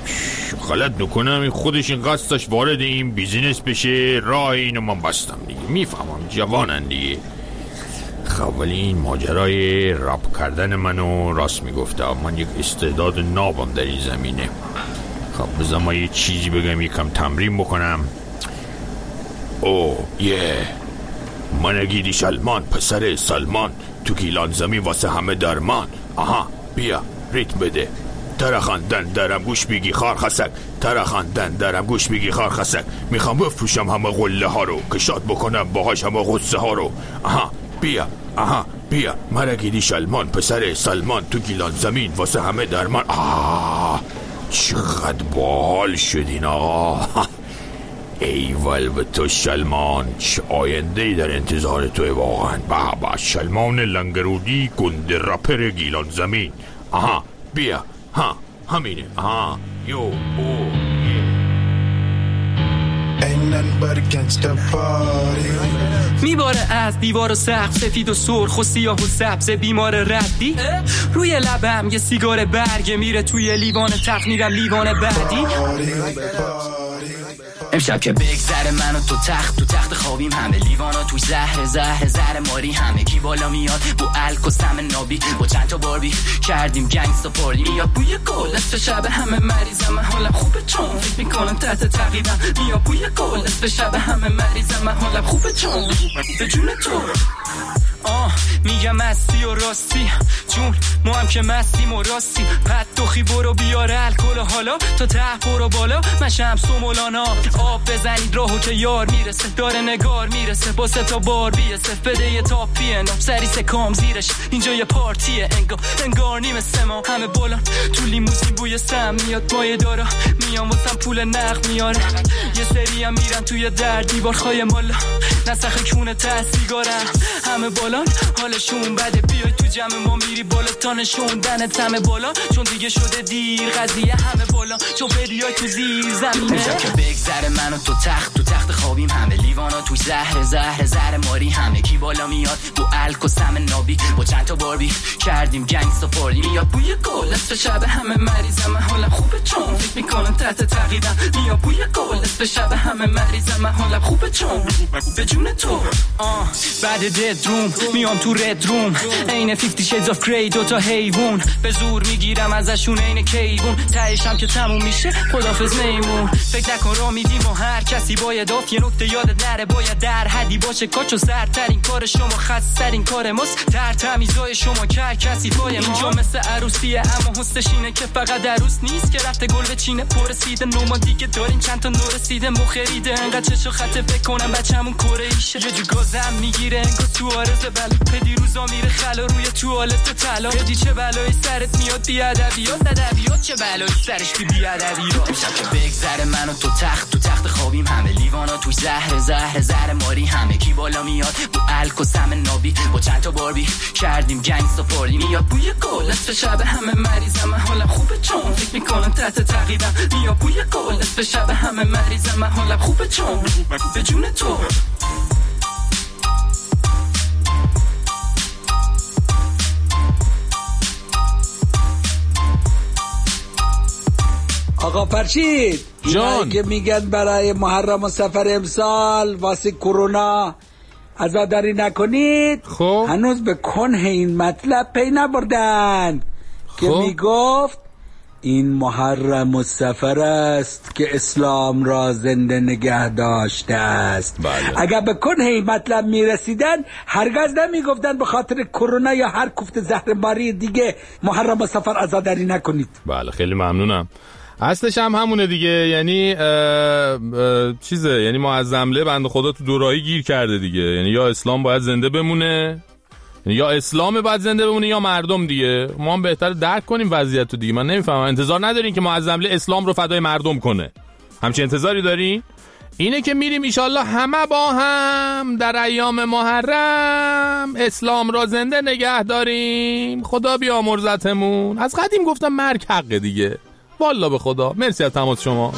غلط نکنم این خودش این قصدش وارد این بیزینس بشه، راه اینو من بستم دیگه. میفهمم جوانن دیگه. خب ولی این ماجرای رپ کردن منو راست میگفتم، من یک استعداد نابم در این زمینه. خب بذار ما یه چیزی بگم یکم تمرین بکنم. او یه من اگیدی شلمان پسر سلمان، تو گیلان زمین واسه همه درمان. آها بیا ریتم بده. ترخاندن درم گوش میگی خار خسک، ترخاندن درم گوش میگی خار خسک. میخوام بفروشم همه قله ها رو، کشات بکنم باهاش همه غصه ها رو. آها بیا آها بیا مرگیدی شلمان پسر سلمان، تو گیلان زمین واسه همه درمان. آه چقدر باحال شدین آقا. ایول به تو شلمان، چه آینده‌ای در انتظار توی واقعا. بابا شلمان لنگرودی گنده رپر گیلان زمین. آها بیا ها همینه. آها یو او میباره از دیوار و سقف سفید و سرخ و سیاه و سبز بیمار ردی. روی لبم یه سیگار برگه میره توی لیوان تخت، میرم لیوان بعدی. امشب که بگذره من و تو تخت تو تخت خوابیم، همه لیوانا توی زهر زهر زهر ماری، همه کی بالا میاد با الک و سم نابی، با چند تا باربی کردیم گنگستا پارلی. میاد بوی گل اسم شب همه مریضم، من حالم خوبه چون فکر میکنم تحت تقریبم. میاد بوی گل اسم شب همه مریضم، من حالم خوبه چون به جون تو. آه میگم مستی و راستی جون ما هم که مستیم و راستی. پد دوخی برو بیار الکل حالا تا ته برو بالا. من شمس و مولانا آب بزنید راهو که یار میرسه، داره نگار میرسه با سه تا بار بیسه. بده یه تاپ بیندم سری سکام زیرش، اینجا یه پارتیه انگار انگار نیمه سما. همه بالا تو لیموزین بوی سم میاد مایه دارا میان واسم پول نقد میاره. یه سری هم میرن توی در دیوار خای مالا نسخ کونه تا سیگارم. همه بالان حالشون بده بیای تو جمع ما میری بالا تا نشوندنت همه بالا چون دیگه شده دیر قضیه همه بالا چون بیای تو زیر زمینه. که بگذره منو تو تخت تو تخت خوابیم همه لیوانا توی زهر زهر زهر ماری همه کی بالا میاد تو الک و سم نابی با چند تا باربی کردیم گنگستا پارلی میاد بوی گل اسم شب همه مریضم من حالم خوبه چون فکر میکنم تحت تعقیدم میاد بوی گل اسم شب همه مریضم من حالم خوبه چون به جون تو آه بعد دد روم میام تو رد روم عین فیفتی شیدز آف گری دو تا حیوان به زور میگیرم ازشون عین کیوون تهشم که تموم میشه خدافظ میمون فکر نکن را میدیم و هر کسی باید آف یه نکته یادت نره باید در حدی باشه کاچو سرترین کار شما خسترین کار ماست در تمیزای شما که کسی پای ما اینجا مثل عروسیه اما حسش اینه که فقط عروس نیست که رفته گل به چینه پرسیده نوما دیگه داریم چند تا نورسیده مخریده انقدر چشو خطه بکنم بچمون کره ایشه یه جو گازم میگیره انگار تو آرزه بلا پدی روزا میره خلا روی توالت طلا پدی چه بلایی سرت میاد بی ادبیات ادبیات چه بلایی سرش بی بی ادبیات میشم که بگذره منو تو تخت تو تخت خوابیم همه لیوانا توی زهر زهر زهر ماری همه کی بالا میاد تو الک و سم نابی با چند تا باربی کردیم گنگستا پارلی میاد بوی گل اسم شب همه مریضم من حالم خوبه چون فکر میکنم تحت تعقیبم میاد بوی گل اسم شب همه مریضم من حالم خوبه چون به جون تو آقا فرشید جان که میگن برای محرم و سفر امسال واسه کرونا عزاداری نکنید خب هنوز به کنه این مطلب پی نبردن خب. که میگفت این محرم و سفر است که اسلام را زنده نگه داشته است. بله. اگر به کنه این مطلب میرسیدن هرگز نمیگفتن به خاطر کرونا یا هر کوفت زهرماری دیگه محرم و سفر عزاداری نکنید. بله خیلی ممنونم. اصلش هم همونه دیگه، یعنی اه اه چیزه، یعنی معظمله بنده خدا تو دوراهی گیر کرده دیگه، یعنی یا اسلام باید زنده بمونه، یعنی یا اسلام باید زنده بمونه یا مردم دیگه. ما هم بهتر درک کنیم وضعیت رو دیگه. من نمیفهمم انتظار ندارین که معظمله اسلام رو فدای مردم کنه، همچین انتظاری دارین؟ اینه که میریم ایشالله همه با هم در ایام محرم اسلام را زنده نگه داریم. خدا بیامرزتمون. از قدیم گفتم مرگ حقه دیگه، والله به خدا. مرسی از تماس شما.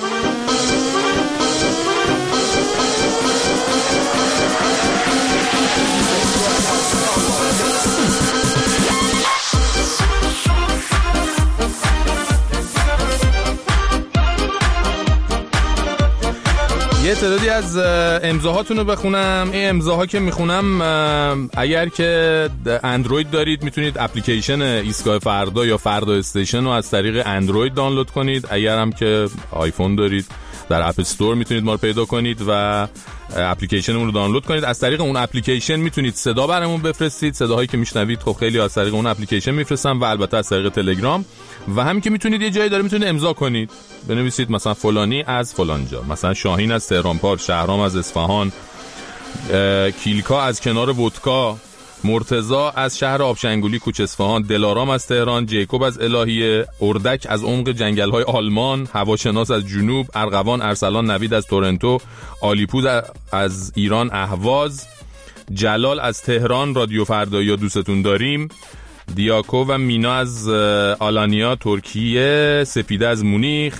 یه تعدادی از امضاهاتون رو بخونم. این امضاها که میخونم، اگر که اندروید دارید میتونید اپلیکیشن ایستگاه فردا یا فردا استیشن رو از طریق اندروید دانلود کنید. اگر هم که آیفون دارید در اپ استور میتونید ما رو پیدا کنید و اپلیکیشنمون رو دانلود کنید. از طریق اون اپلیکیشن میتونید صدا برامون بفرستید. صداهایی که میشنوید خب خیلی از طریق اون اپلیکیشن میفرستم و البته از طریق تلگرام. و همین که میتونید یه جایی داره میتونید امضا کنید، بنویسید مثلا فلانی از فلان جا، مثلا شاهین از تهران پارک، شهرام از اصفهان، کیلکا از کنار ودکا، مرتضی از شهر آبشنگولی کوچه اصفهان، دلارام از تهران، جیکوب از الهیه، اردک از عمق جنگل‌های آلمان، هواشناس از جنوب، ارغوان ارسلان نوید از تورنتو، آلیپوز از ایران اهواز، جلال از تهران رادیو فردایی دوستتون داریم، دیاکو و مینا از آلانیا ترکیه، سپیده از مونیخ،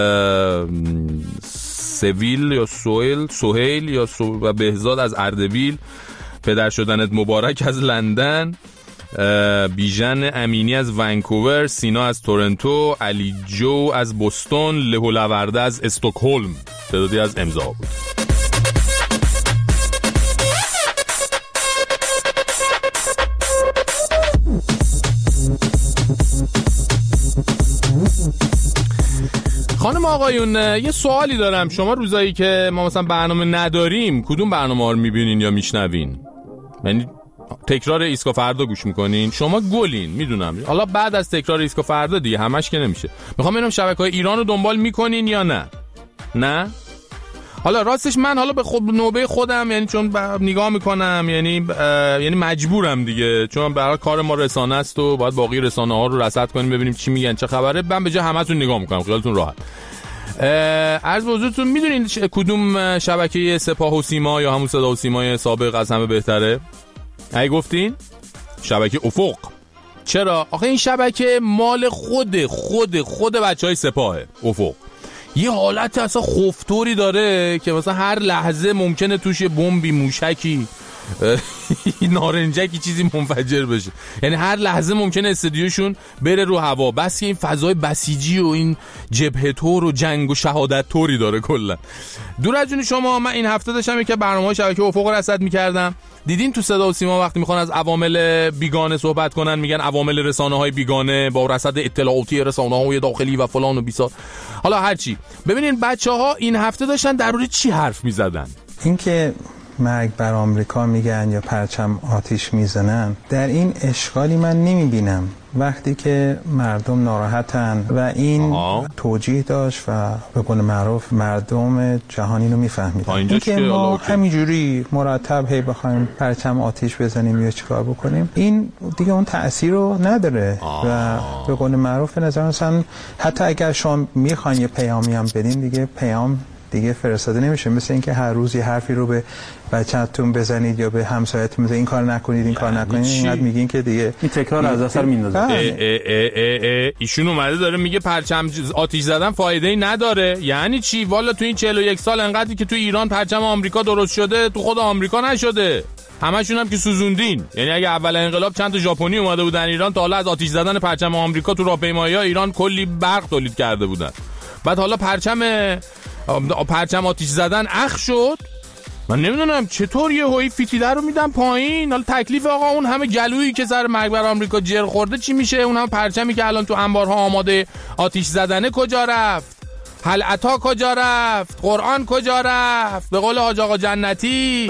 سویل یا سویل سوهیل یا سو و بهزاد از اردبیل، پدر شدنت مبارک از لندن، بیژن امینی از ونکوور، سینا از تورنتو، علی جو از بوستون، لهو لورده از استکهلم. تعدادی از امضا بود. خانم آقایون، یه سوالی دارم. شما روزایی که ما مثلا برنامه نداریم کدوم برنامه ها رو میبینین یا میشنوین؟ یعنی تکرار ایسکا فردا گوش میکنین؟ شما گلین میدونم، حالا بعد از تکرار ایسکا فردا دیگه همش که نمیشه. میخوام ببینم شبکه‌های ایران رو دنبال میکنین یا نه؟ نه؟ حالا راستش من حالا به خود نوبه خودم، یعنی چون نگاه میکنم، یعنی یعنی مجبورم دیگه، چون برای کار ما رسانه است و باید باقی رسانه ها رو رصد کنیم ببینیم چی میگن چه خبره. من به جای همتون نگاه میکنم، خیالتون راحت. عرض به حضورتون میدونین کدوم شبکه سپاه و سیما یا همون صدا و سیمای سابق از همه بهتره؟ اگه گفتین شبکه افق. چرا؟ آخه این شبکه مال خود خود خود بچه های سپاهه. افق یه حالت اصلا خوفتوری داره که مثلا هر لحظه ممکنه توش یه بمبی، موشکی، نارنجکی چیزی منفجر بشه. یعنی هر لحظه ممکنه استدیوشون بره رو هوا. بس که این فضای بسیجی و این جبهه تور و جنگ و شهادت توری داره کلا. دور از جون شما، من این هفته داشتم یک برنامه‌های شبکه افق رصد می‌کردم. دیدین تو صدا و سیما وقتی میخوان از عوامل بیگانه صحبت کنن میگن عوامل رسانه‌های بیگانه با رصد اطلاعاتی رسانه‌های داخلی و فلان و بیسار. حالا هرچی، ببینین بچه‌ها این هفته داشتن درباره چی حرف می‌زدن. اینکه مرگ بر آمریکا میگن یا پرچم آتیش میزنن، در این اشکالی من نمیبینم وقتی که مردم ناراحتن و این آه. توجیه داشت و به قول معروف مردم جهانی رو میفهمیدن. این که ما همینجوری مرتب هی بخوایم پرچم آتیش بزنیم یا چیکار بکنیم، این دیگه اون تأثیر رو نداره آه. و به قول معروف نظر مثلا حتی اگر شما میخواین یه پیامی هم بدین، دیگه پیام دیگه فرستاده نمیشه. مثل اینکه هر روز یه حرفی رو به بچه‌تون بزنید یا به همسایه‌تون بزنید این کار نکنید این کار نکنید، اینقدر میگین که دیگه این تکرار از اثر میندازه. ایشون اومده داره میگه پرچم آتش زدن فایده‌ای نداره. یعنی چی؟ والا تو این چهل و یک سال انقدری که تو ایران پرچم آمریکا درست شده، تو خود آمریکا نشده. همشون هم که سوزوندین. یعنی اگه اول انقلاب چند تا ژاپنی اومده بودن ایران، تا حالا از آتش زدن پرچم آمریکا تو راهپیمایی‌ها ایران کلی برق تولید کرده بودن. بعد حالا پرچم پرچم آتش زدن اخ شد. من نمیدونم چطور یه هوی فیتیله رو میدن پایین. حالا تکلیف آقا اون همه گلویی که سر مرگ بر آمریکا جر خورده چی میشه؟ اون هم پرچمی که الان تو انبارها آماده آتش زدنه کجا رفت؟ حلعتا کجا رفت؟ قرآن کجا رفت؟ به قول حاج آقا جنتی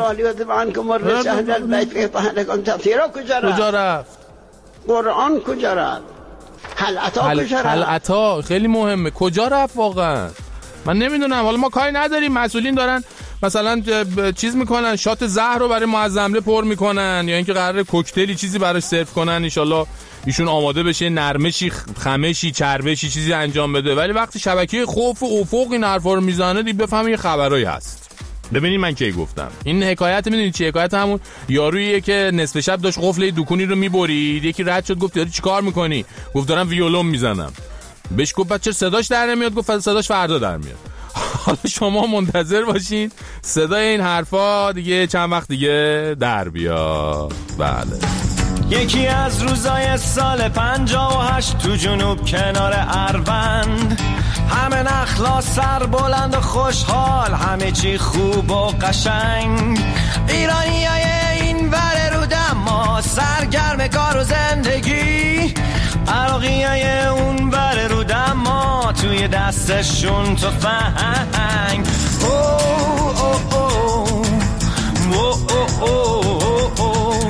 کجا رفت؟ قرآن کجا رفت؟ حلعتا حل... کجا رفت؟ حلعتا خیلی مهمه. کجا رفت واقعا؟ من نمیدونم. حالا ما کاری نداریم، مسئولین دارن مثلا چیز میکنن، شات زهر رو برای معظمله پر میکنن یا اینکه قراره کوکتلی چیزی براش سرو کنن، ان شاءالله ایشون آماده بشه نرمشی خمشی چربشی چیزی انجام بده. ولی وقتی شبکه خوف و افق این حرفا رو میزنه دیگه بفهمید یه خبرایی هست. ببینید من کی گفتم این حکایت، میدونید چی حکایت؟ همون یاروییه که نصف شب داشت قفل دکونی رو میبرید، یکی رد شد گفت داری چیکار میکنی؟ گفت دارم ویولون میزنم. بهش گفت بچه صداش در نمیاد؟ گفت صداش فردا در میاد. حالا شما منتظر باشین صدای این حرفا دیگه چند وقت دیگه در بیاد. بله. یکی از روزای سال پنجاه و هشت تو جنوب کنار اروند، همه نخلا سر بلند و خوشحال، همه چی خوب و قشنگ. ایرانی های این ور رو دما سرگرم کار و زندگی، عراقی های اون ور رو دما توی دستشون تفنگ. اوه اوه اوه اوه اوه اوه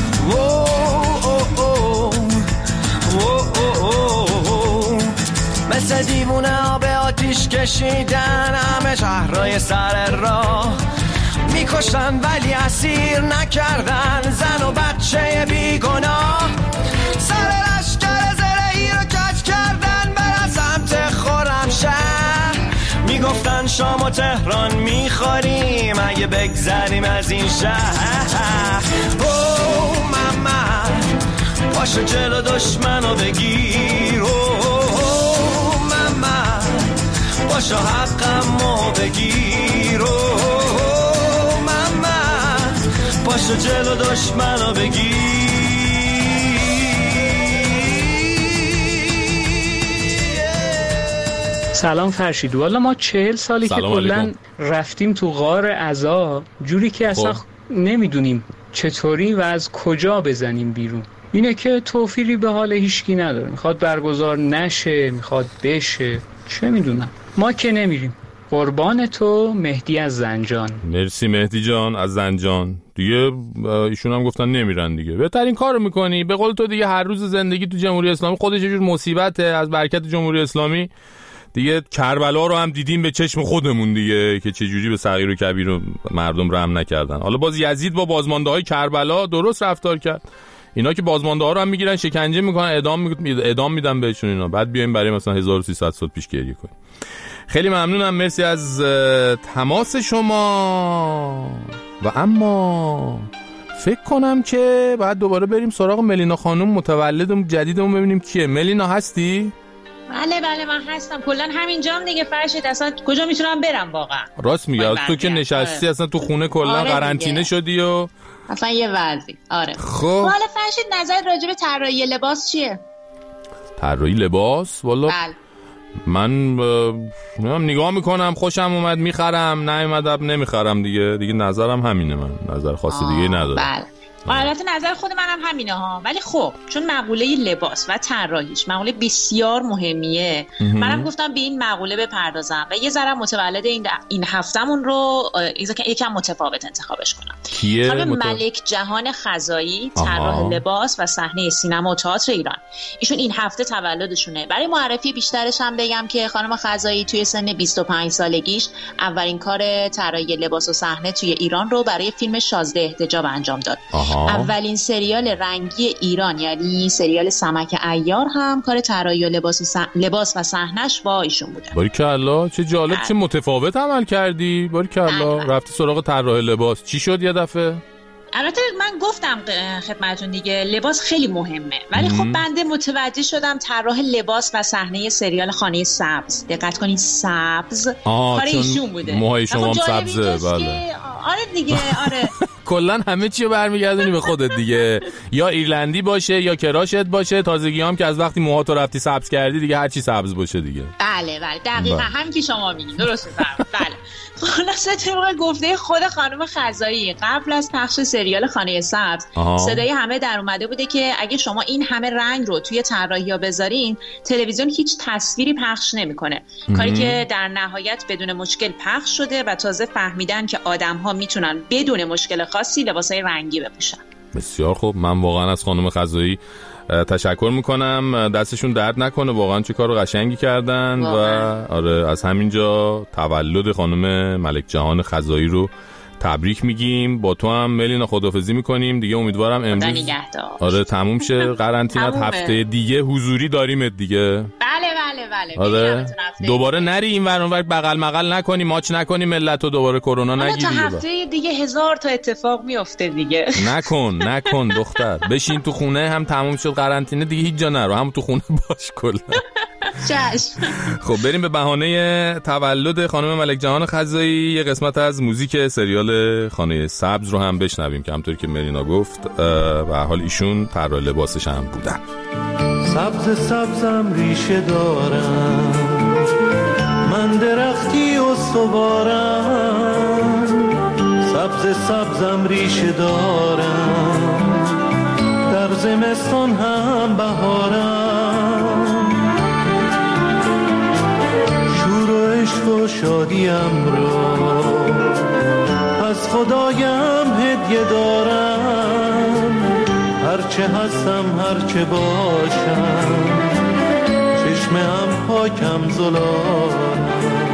مثل دیوونه ها به آتیش کشیدن همه شهرهای سر راه، میکشتن ولی اسیر نکردن زن و بچه بیگناه. سر لشکر زرهی رو کج کردن برن سمت خرمشهر، میگفتن شام و تهران میخوریم اگه بگذریم از این شهر. اوه ماما پاشو جلو دشمنو بگیر، اوه ماما پاشو حقمو بگیر، اوه ماما پاشو جلو دشمنو بگیر. سلام فرشید. والا ما چهل سالی که کلن رفتیم تو غار عذاب جوری که اصلا خب. نمیدونیم چطوری و از کجا بزنیم بیرون. اینه که توفیری به حال هیچکی نداره، میخواد برگزار نشه، میخواد بشه، چه میدونم. ما که نمیریم. قربان تو مهدی از زنجان. مرسی مهدی جان از زنجان. دیگه ایشون هم گفتن نمیرن دیگه. بهترین کارو میکنی. به قول تو دیگه هر روز زندگی تو جمهوری اسلامی خودش یه جور مصیبته. از برکت جمهوری اسلامی دیگه کربلا رو هم دیدیم به چشم خودمون دیگه که چه جوری به صغیر و کبیر و مردم رحم نکردن. حالا باز یزید با بازمانده های کربلا درست رفتار کرد. اینا که بازمانده ها رو هم میگیرن شکنجه میکنن، اعدام می... اعدام میدن بهشون اینا. بعد بیایم برای مثلا هزار و سیصد سال پیش گریه کنیم. خیلی ممنونم، مرسی از تماس شما. و اما فکر کنم که بعد دوباره بریم سراغ ملینا خانم، متولد جدیدمون، ببینیم کیه. ملینا هستی؟ بله بله من هستم، کلا همینجام دیگه فرشید، اصلا کجا میتونم برم واقعا. راست میگه، تو که نشستی آره. اصلا تو خونه کلا آره قرنطینه شدی و اصلا یه وضعی. آره خب حالا فرشید نظر راجع به طراحی لباس چیه؟ طراحی لباس والا بله. من نگاه میکنم، خوشم اومد میخرم، نیومد نمیخرم دیگه. دیگه نظرم همینه، من نظر خاصی دیگه ندارم. بله البته نظر خود منم همینه ها، ولی خب چون مقوله لباس و طراحیش مقوله بسیار مهمیه، منم گفتم به این مقوله بپردازم و یه ذره متولد این این هفتمون رو یکم متفاوت انتخابش کنم. خانم مت... ملک جهان خزایی، طراح لباس و صحنه سینما و تئاتر ایران. ایشون این هفته تولدشونه. برای معرفی بیشترش هم بگم که خانم خزایی توی سن بیست و پنج سالگیش اولین کار طراحی لباس و صحنه توی ایران رو برای فیلم شازده احتجاب انجام داد. آها. اولین سریال رنگی ایران یعنی سریال سمک عیار هم کار طراحی لباس و سح... لباس و صحنه‌اش با ایشون بوده. باریکالله، چه جالب، چه متفاوت عمل کردی. باریکالله، رفتی سراغ طراح لباس. چی شد یه دفعه؟ البته من گفتم خدمتتون دیگه لباس خیلی مهمه، ولی خب بنده متوجه شدم طراح لباس و صحنه سریال خانه سبز، دقت کنید سبز کار ایشون بوده. موهای شما هم سبزه. بله آره دیگه آره کلا همه چی رو برمیگردونی به خودت دیگه، یا ایرلندی باشه یا کراشت باشه، تازگی هم که از وقتی موهاتو رفتی سبز کردی دیگه هر چی سبز باشه دیگه. بله بله دقیقاً همین که شما میگین درسته. بله خلاصه طبق گفته خود خانم خزایی قبل از پخش سریال خانه سبز آها. صدای همه در اومده بوده که اگه شما این همه رنگ رو توی طراحی‌ها بذارین تلویزیون هیچ تصویری پخش نمی‌کنه، کاری که در نهایت بدون مشکل پخش شده و تازه فهمیدن که آدم‌ها میتونن بدون مشکل خاصی لباسای رنگی بپوشن. بسیار خوب، من واقعا از خانم خزایی تشکر میکنم، دستشون درد نکنه، واقعا چه کار قشنگی کردن واقعا. و آره از همینجا تولد خانم ملک جهان خزایی رو تبریک میگیم. با تو هم ملینا خداحافظی میکنیم دیگه، امیدوارم امروز آره تموم شه قرنطینه، هفته دیگه حضوری داریم دیگه. بله بله بله آره دوباره نری این ور اون ور بغل مغل نکنی، ماچ نکنی ملتو، دوباره کرونا نگیری. تا هفته دیگه هزار تا اتفاق میفته دیگه. نکن نکن دختر، بشین تو خونه، هم تموم شد قرنطینه دیگه هیچ جا نرو، هم تو خونه باش کلا. چشم. خب بریم به بهانه تولد خانم ملک جهان خزایی یه قسمت از موزیک سریال خانه سبز رو هم بشنویم که همطوری که ملینا گفت به حال ایشون طراح لباسش هم بودن. سبز سبزم ریشه دارم، من درختی استوارم، سبز سبزم ریشه دارم، در زمستان هم بهارم، شور و عشق و شادیم را از خدایم هدیه دارم، هرچه هستم هرچه باشم، چشمم پاکم زلالم.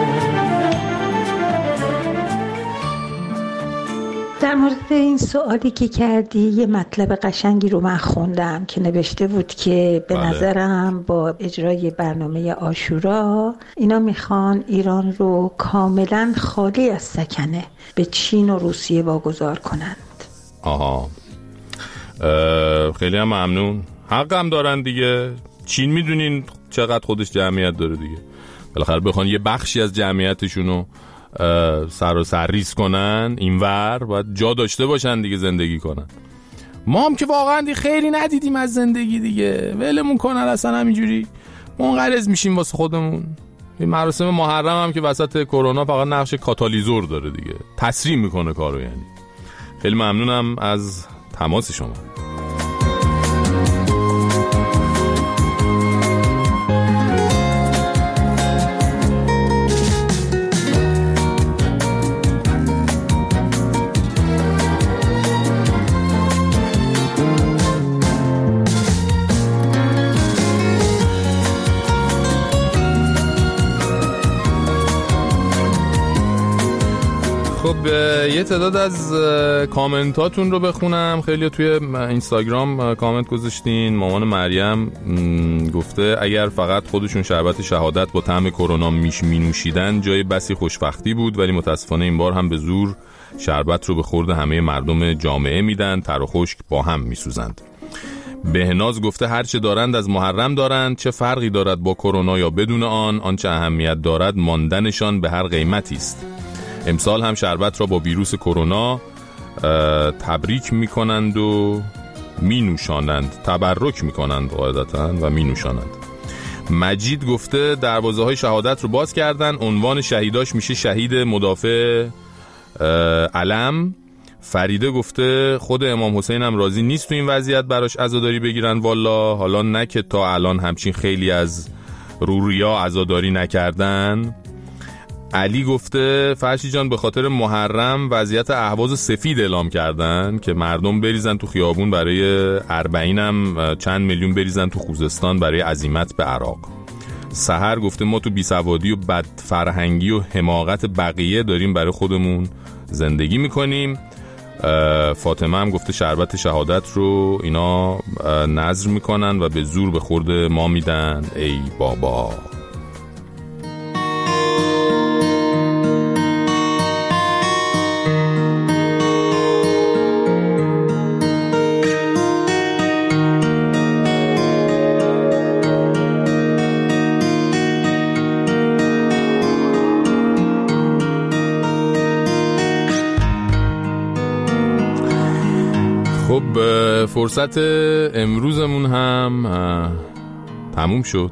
در مورد این سوالی که کردی یه مطلب قشنگی رو من خوندم که نوشته بود که به بله. نظرم با اجرای برنامه عاشورا اینا میخوان ایران رو کاملا خالی از سکنه به چین و روسیه واگذار کنند. آها خیلی هم ممنون، حق هم دارن دیگه. چین میدونین چقدر خودش جمعیت داره دیگه، بالاخره بخوان یه بخشی از جمعیتشونو سر و سرریز کنن اینور باید جا داشته باشن دیگه زندگی کنن. ما هم که واقعا دی خیلی ندیدیم از زندگی دیگه، ولمون کنن اصلا همینجوری منقرض میشیم واسه خودمون. این مراسم محرم هم که وسط کرونا فقط نقش کاتالیزور داره دیگه، تسریع میکنه کارو. یعنی خیلی ممنونم از تماس شما. خب یه تعداد از کامنتاتون رو بخونم. خیلی توی اینستاگرام کامنت گذاشتین. مامان مریم گفته اگر فقط خودشون شربت شهادت با طعم کرونا میش می نوشیدن جای بسی خوشبختی بود، ولی متاسفانه این بار هم به زور شربت رو به خورد همه مردم جامعه میدن، تر و خشک با هم میسوزند. بهناز گفته هرچه دارند از محرم دارند، چه فرقی دارد با کرونا یا بدون آن، آنچه اهمیت دارد ماندنشان به هر قیمتی است. امسال هم شربت را با ویروس کرونا تبریک میکنند و می نوشانند، تبرک می کنند قاعدتاً و می نوشانند. مجید گفته دروازه های شهادت رو باز کردن، عنوان شهیداش میشه شهید مدافع علم. فریده گفته خود امام حسین هم راضی نیست تو این وضعیت براش عزاداری بگیرن، والا حالا نه که تا الان همچین خیلی از روریا عزاداری نکردن. علی گفته فرشی جان به خاطر محرم وضعیت اهواز سفید اعلام کردن که مردم بریزن تو خیابون برای اربعین، هم چند میلیون بریزن تو خوزستان برای عزیمت به عراق. سحر گفته ما تو بیسوادی و بدفرهنگی و حماقت بقیه داریم برای خودمون زندگی میکنیم. فاطمه هم گفته شربت شهادت رو اینا نذر میکنن و به زور به خورد ما میدن. ای بابا. خب فرصت امروزمون هم تموم شد.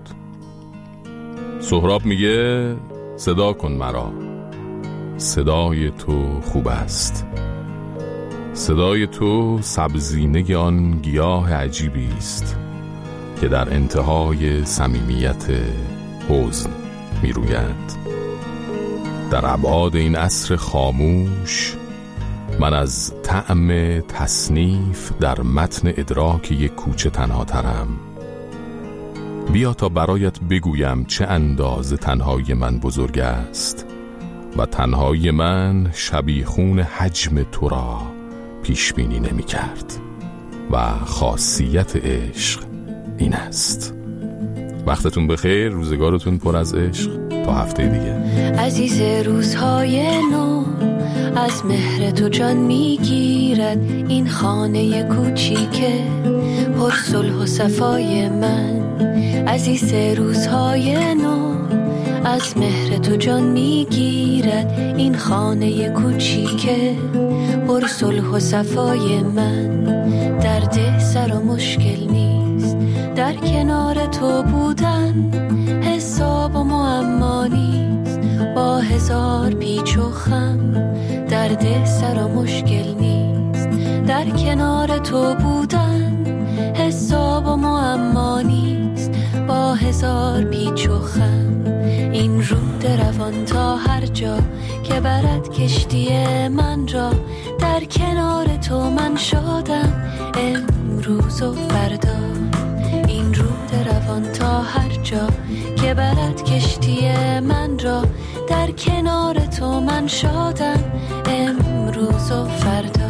سهراب میگه صدا کن مرا، صدای تو خوب است، صدای تو سبزینه آن گیاه عجیبی است که در انتهای صمیمیت حزن میروید. در ابعاد این عصر خاموش من از طعم تصنیف در متن ادراک یک کوچه تنها ترم. بیا تا برایت بگویم چه اندازه تنهایی من بزرگ است و تنهایی من شبیخون حجم تو را پیش بینی نمی کرد و خاصیت عشق این است. وقتتون بخیر، روزگارتون پر از عشق. تا هفته دیگه. عزیز روزهای نو از مهر تو جان میگیرد این خانه کوچیکه پر صلح و صفای من. عزیز روزهای نو از مهر تو جان میگیرد این خانه کوچیکه پر صلح و صفای من. درد سر و مشکل نیست در کنار تو بودن، حساب و معما نیست با هزار پیچ و خم. درد سر و مشکل نیست در کنار تو بودن، حساب و معما نیست با هزار پیچ و خم. این رود روان تا هر جا که برد کشتی من را، در کنار تو من شادم امروز و فردا. این رود روان تا هر جا که برد کشتی من را، در کنار تو من شادم امروز و فردا.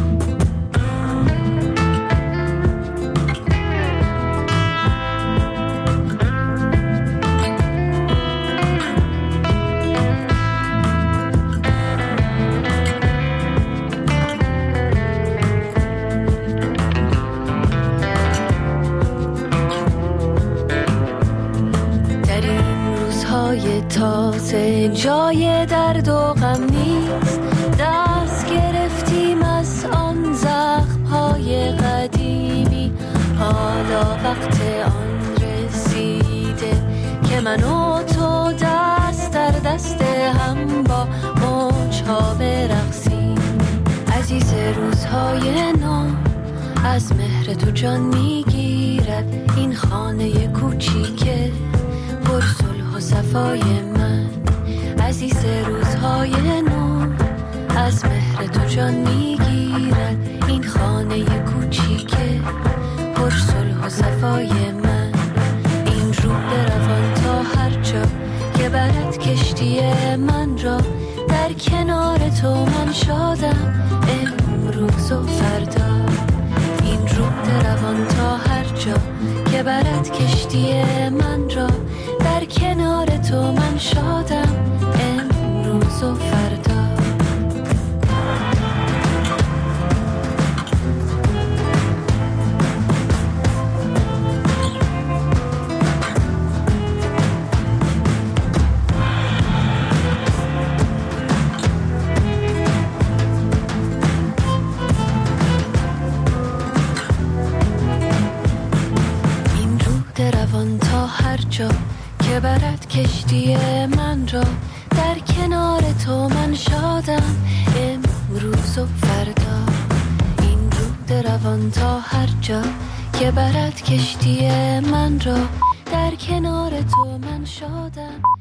تازه جای درد و غم نیست، دست گرفتیم از آن زخم‌های قدیمی. حالا وقت آن رسیده که من و تو دست در دست هم با موج‌ها برقصیم. عزیز روزهای نو از مهر تو جان میگیرد این خانه کوچیکه پر صلح و صفای من. عزیز روزهای نو از مهر تو جان میگیرد این خانه کوچیکه پر صلح و صفای من. این رود روان تا هر جا که برد کشتی من را، در کنار تو من شادم امروز و فردا. این این رود روان تا هر جا که برد کشتی من را، در کنار تو من شادم امروز و فردا. که برد کشتی من را، در کنار تو من شادم امروز و فردا. این رود روان تا هر جا که برد کشتی من را، در کنار تو من شادم.